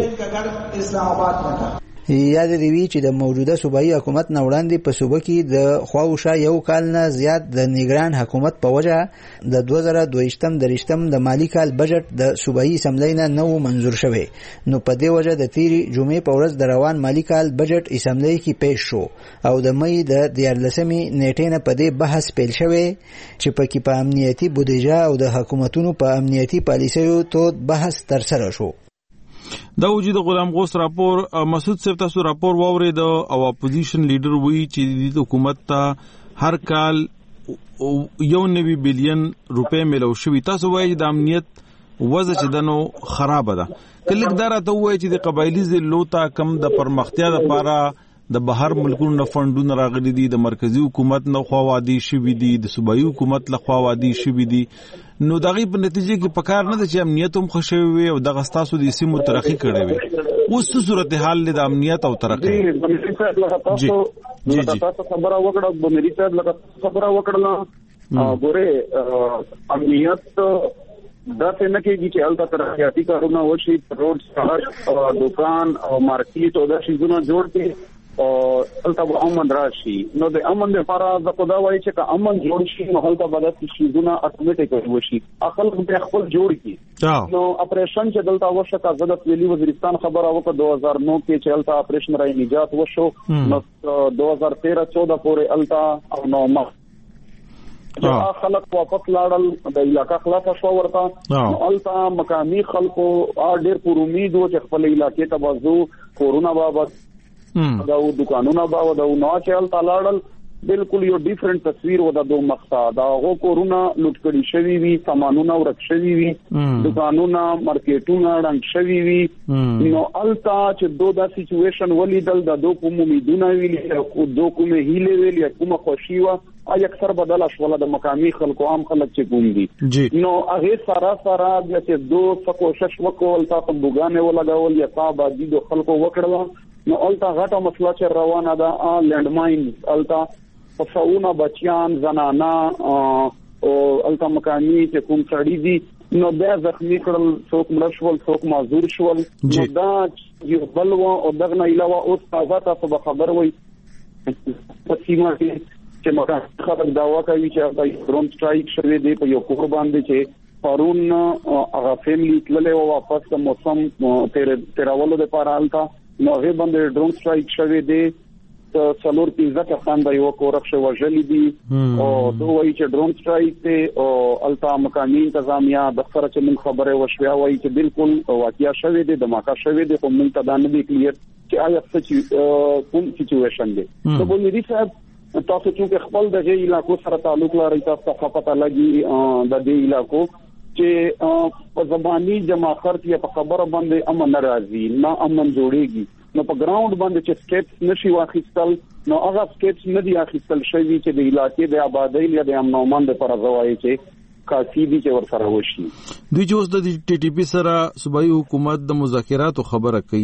و. یاد دی وی چې د موجوده صوبایي حکومت نه وړاندې په صوبه کې د خواوشا یو کال نه زیات د نگران حکومت په وجه د دوه زره دوه درشتم د مالی کال بجټ د صوبایي اسمبلی نه نو منظور شوی، نو په دې وجه د تیری جمعې په ورځ د روان مالی کال بجټ اسمبلی کې پیښ شو او د مې د دیارلسمې نیټې نه په دې بحث پیل شوی چې پکې په امنیتي بودیجه او د حکومتونو په امنیتي پالیسیو تو بحث تر سره شو. دا وجود غلام غوث راپور مسعود صاحب تاسو راپور واورید او اپوزیشن لیډر وی چې د حکومت ته هر کال یو نوي بلین روپے ملو شوی، تاسو وایي د امنیت وضع چې دنو خراب ده، کله دارا ته وایي چې د قبایلی ضلعو ته کم د پرمختیا لپاره د بهر ملکونو نه فندونه راغلي دي، د مرکزی حکومت نه خوا وادي شوی دي، د صوبایي حکومت له خوا وادي شوی دي، نو دغه په نتیجه کې پکار نه ده چې امنیت هم خوشوي وي او دغه ستاسو د سیمو ترقی کړي وي. اوس څه صورتحال د امنیت او ترقی؟ جی جی تاسو خبره وکړه د ملي صاحب لکه خبره وکړه ګوره امنیت دا څنګه کېږي چې الته ترقیاتي کارونه وشي، روډ سړک دکان او مارکیټ او دا شیزونه جوړ کړي او الته به امن راشي. نو د امن لپاره د خدا وایي چې که امن جوړ شي نو هلته به د شیزونه اتوماتیک وشي، خپل به خپل جوړ کی. نو اپریشن چې دلته وشو کا زدت ویلی وزیرستان خبره وکړه دو هزار نو کې چې الته اپریشن راي نجات وشو، نو دو هزار تیرہ چودہ پورې الته او نو ما چې خلک واپس لاړل د علاقې خلاص شو ورته، نو الته مقامي خلکو ډېر پر امید و چې خپل علاقې ته بازو کورونا بابت دا و دکانونه باو دا نو چل تلاړل بالکل یو ډیفرنٹ تصویر و دا دو مختا دا غو کورونا لوټ کړي شوی وی سامانونه ورک شوی وی دکانونه مارکیټونه رنګ شوی وی. نو التا چې دو دا سچويشن ولیدل دا دو کوم امیدونه ویلي او دو کوم هیله ویلي کوم خوشي وا ای اکثر بدل شول د مقامی خلکو عام خلک چې ګوم دي. نو هغه سارا سارا چې دو څه کوشش وکول تا په بوګانه ولګول یا تا باندې دو خلکو وکړل، نو التا غټه مسله چې روانه ده لینډ ماین التا پسونه بچیان زنانا او التا مکانی چې کوم سړی دي نو بیا زخمی کړل، څوک مړ شول څوک معذور شول. نو دا یو بل و او دغه علاوه اوس تازه تاسو خبر وای په سیمه کې چې مکه خبر داوا کوي چې دا ډرون سټرایک شوی دی په یو کور باندې چې پرون هغه فیملی تللې او واپس موسم تیر تیراولو د پاره التا نو هغه باندې ډرون سټرایک شوی دی، څلور پنځه کسان د یو کورخ شو وژلي دي او دوی وایي چې ډرون سټرایک دی او التا مقامي انتظامیه د سره چې موږ خبره وشوي وایي چې بالکل واقعیا شوی دی دماکا شوی دی، خو موږ ته دا نه دی کلیر چې آیا څه کوم سچويشن دی. نو بولې صاحب تاسو چې خپل دغه علاقو سره تعلق لري تاسو ته پته لګي د دې علاقو چې په زبانی جماعت یا په خبره باندې امن ناراضي نه امن جوړيږي، نو په ګراوند باندې چې سټیپس نشي واخیستل نو هغه سټیپس نه دي اخیستل شوی چې د علاقې د آبادی یا د امن او امان لپاره زوایي چې کافي دي چې ورسره وشي. دوی چې اوس د ټي ټي پی سره صوبایي حکومت د مذاکراتو خبره کوي،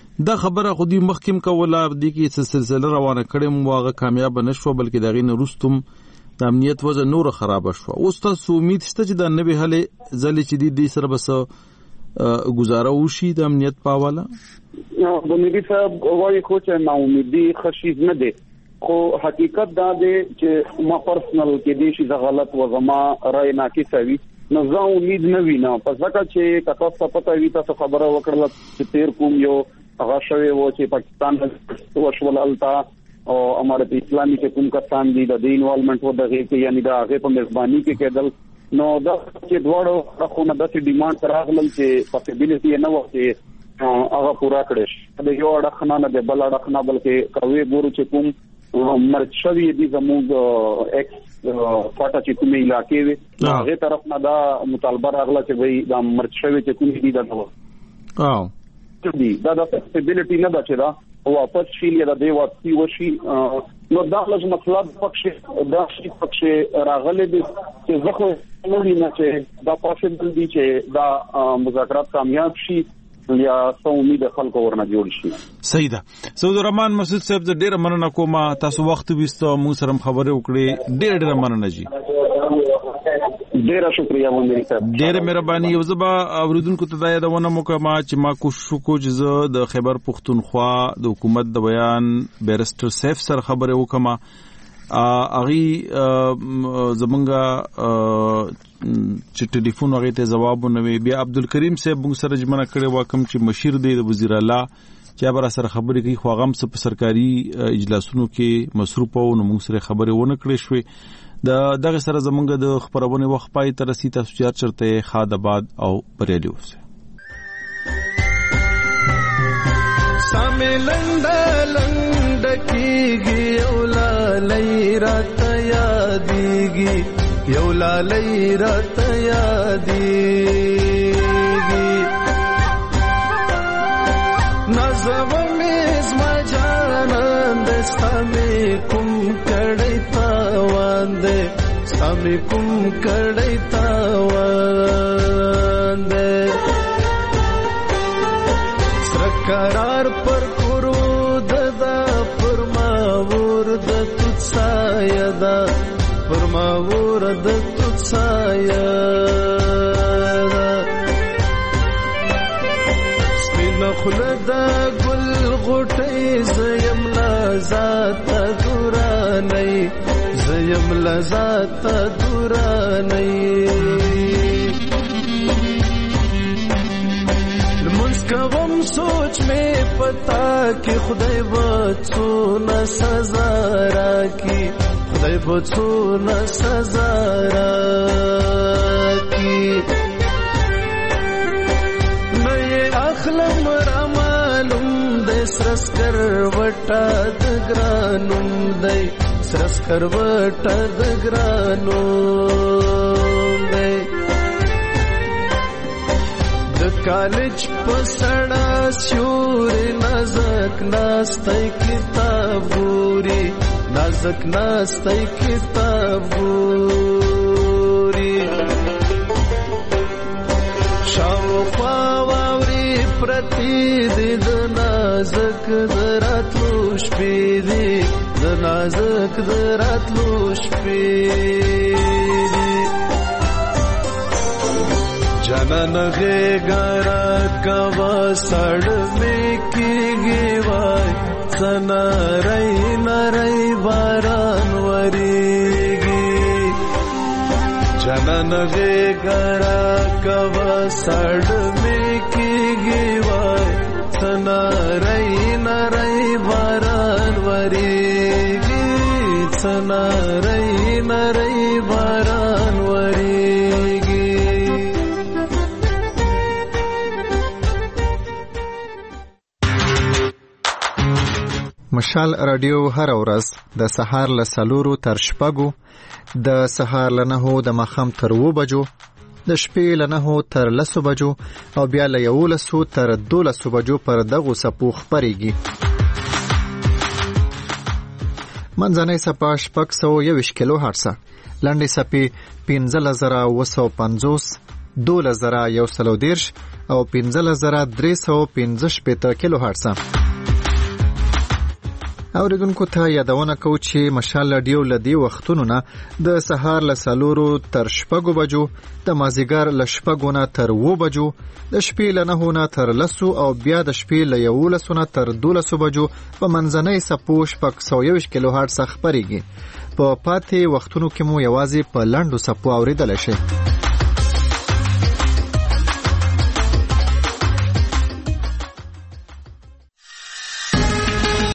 دا خبره خو دې مخکیم کوله د کې سلسله روانه کړم واغه کامیاب نشو بلکې دغه نه رستم د امنیت وضع نور خراب شو. اوس تاسو امید شته چې د نوې هلې ځلې چې دې سره بس گزاره وشي د امنیت په حواله؟ بنيدي صاحب وایي خو چې نا امیدي خشیز نه دی، خو حقیقت دا دی چې ما پرسنل کې دې شي د غلط و زما رائے ناقصه وي نو زه امید نه وینم. پس ځکه چې کته څه پته وي تاسو خبره وکړه چې تیر کوم یو هغه شوی و چې پاکستان وشول التا او امارت اسلامي چې کوم کسان دي د انوالومنت و دغه کې یعنی د هغه په مهرباني کې کېدل نو دا چې دواړو خو نه د ډیماند راغلل چې پاسبিলিټي نه و چې هغه پورا کړي شي. د یو اړه نه د بل اړه نه بلکې کوي ګورو چې کوم مرچوي دي زموږ ایکس فاټا چې کومې علاقې وي هغه طرف نه دا مطالبه راغله چې وای دا مرچوي چې کومې دي دا نو او دي دا د فیسیبিলিټي نه دا چې دا واپس شي یا د واپسی وشي نو دا لږ مطلب پکې دا شي پکې راغله دي چې زخه نو نه چې دا پوسیبل دي چې دا مذاکرات کامیاب شي یا سو امید خلکو ورنه جوړ شي. صحیح ده. سعود الرحمن مسعود صاحب زه ډیره مننه کوم تاسو وخت وستو موږ سره خبرې وکړې ډیره ډیره مننه جی. ډیره شکریا مونږ صاحب. ډیره مهرباني. یو زبا اوریدونکو ته دا یادونه مکمه چې ما کوشش کو چې زه د خیبر پختونخوا د حکومت د بیان بیرستر سیف سره خبرې وکم. اغي زمونږه چې ټلیفون هغه ته جواب ونوي. بیا عبدالکریم صاحب موږ سره جمع کړي واکم چې مشیر دی د وزیر اعلی چې بر سره خبرې کوي خو غم په سرکاري اجلاسونو کې مصروف او نو موږ سره خبرې ونه کړې شوې. د دغه سره زمونږ د خبرونه وخت پای تر رسید تاسو چرته خادآباد او بریلی اوسه. ساملند لند کیږي اولا لیرات یادېږي یو لالای رات یادېږي نظم مزما جانان د سامي کوم کړي تاوان دې سامي کوم کړي تاوان دې سرکار پر کرود دا فرماور د تسایدا فرماور د تسایدا سپین خلد گل غټي زیم لذات دوراني زیم لذات دوراني کوم سوچ میں پتا کہ خدای بچو نہ سزا راکی خدای بچو نہ سزا راکی نئے اخلم را معلوم دے سرس کر وٹا دگرانم دے سرس کر وٹا دگرانم دے کالج پسڑا سیور نازک ناستی کتاب گوری نازک ناستی کتاب گوری شاوخوا واوری پرتی دی د نازک دراتلو شپی دی د نازک دراتلو شپی جنن غے گارا کوا سڑ میں کی گیوائے سنا رئی نرئی باران وریگی جنن غے گارا کوا سڑ میں کی گیوائے سنا رئی نرئی باران وریگی سنا رئی نرئی باران وریگی. مشال رادیو هر ورځ د سهار له سلورو تر شپږو د سهار له نهو د ماښام تر اوو بجو د شپې له نهو تر لسو بجو او بیا له یولسو تر دولسو بجو پر دغو څپو خپرېږي. منځنۍ څپه شپږ سوه یوویشت کیلو هرڅه، لنډې څپې پنځلس زره اوه سوه پنځوس، دولس زره یو سل او دېرش او پنځلس زره درې سوه پنځه شپېته کیلو هرټز. اوریدونکو ته یادونه کوو چې مشال رادیو لدی وختونو نه د سهار له څلورو تر شپږو بجو، د مازیګر له شپږو نه تر اوو بجو، د شپې له نهو نه تر لسو او بیا د شپې له یولسو نه تر دولسو بجو په منځنۍ څپو شپږ سوه یوویشت کیلو هرټز خپرېږي. په پاتې وختونو کې مو یوازې په لنډو څپو اورېدلی شئ.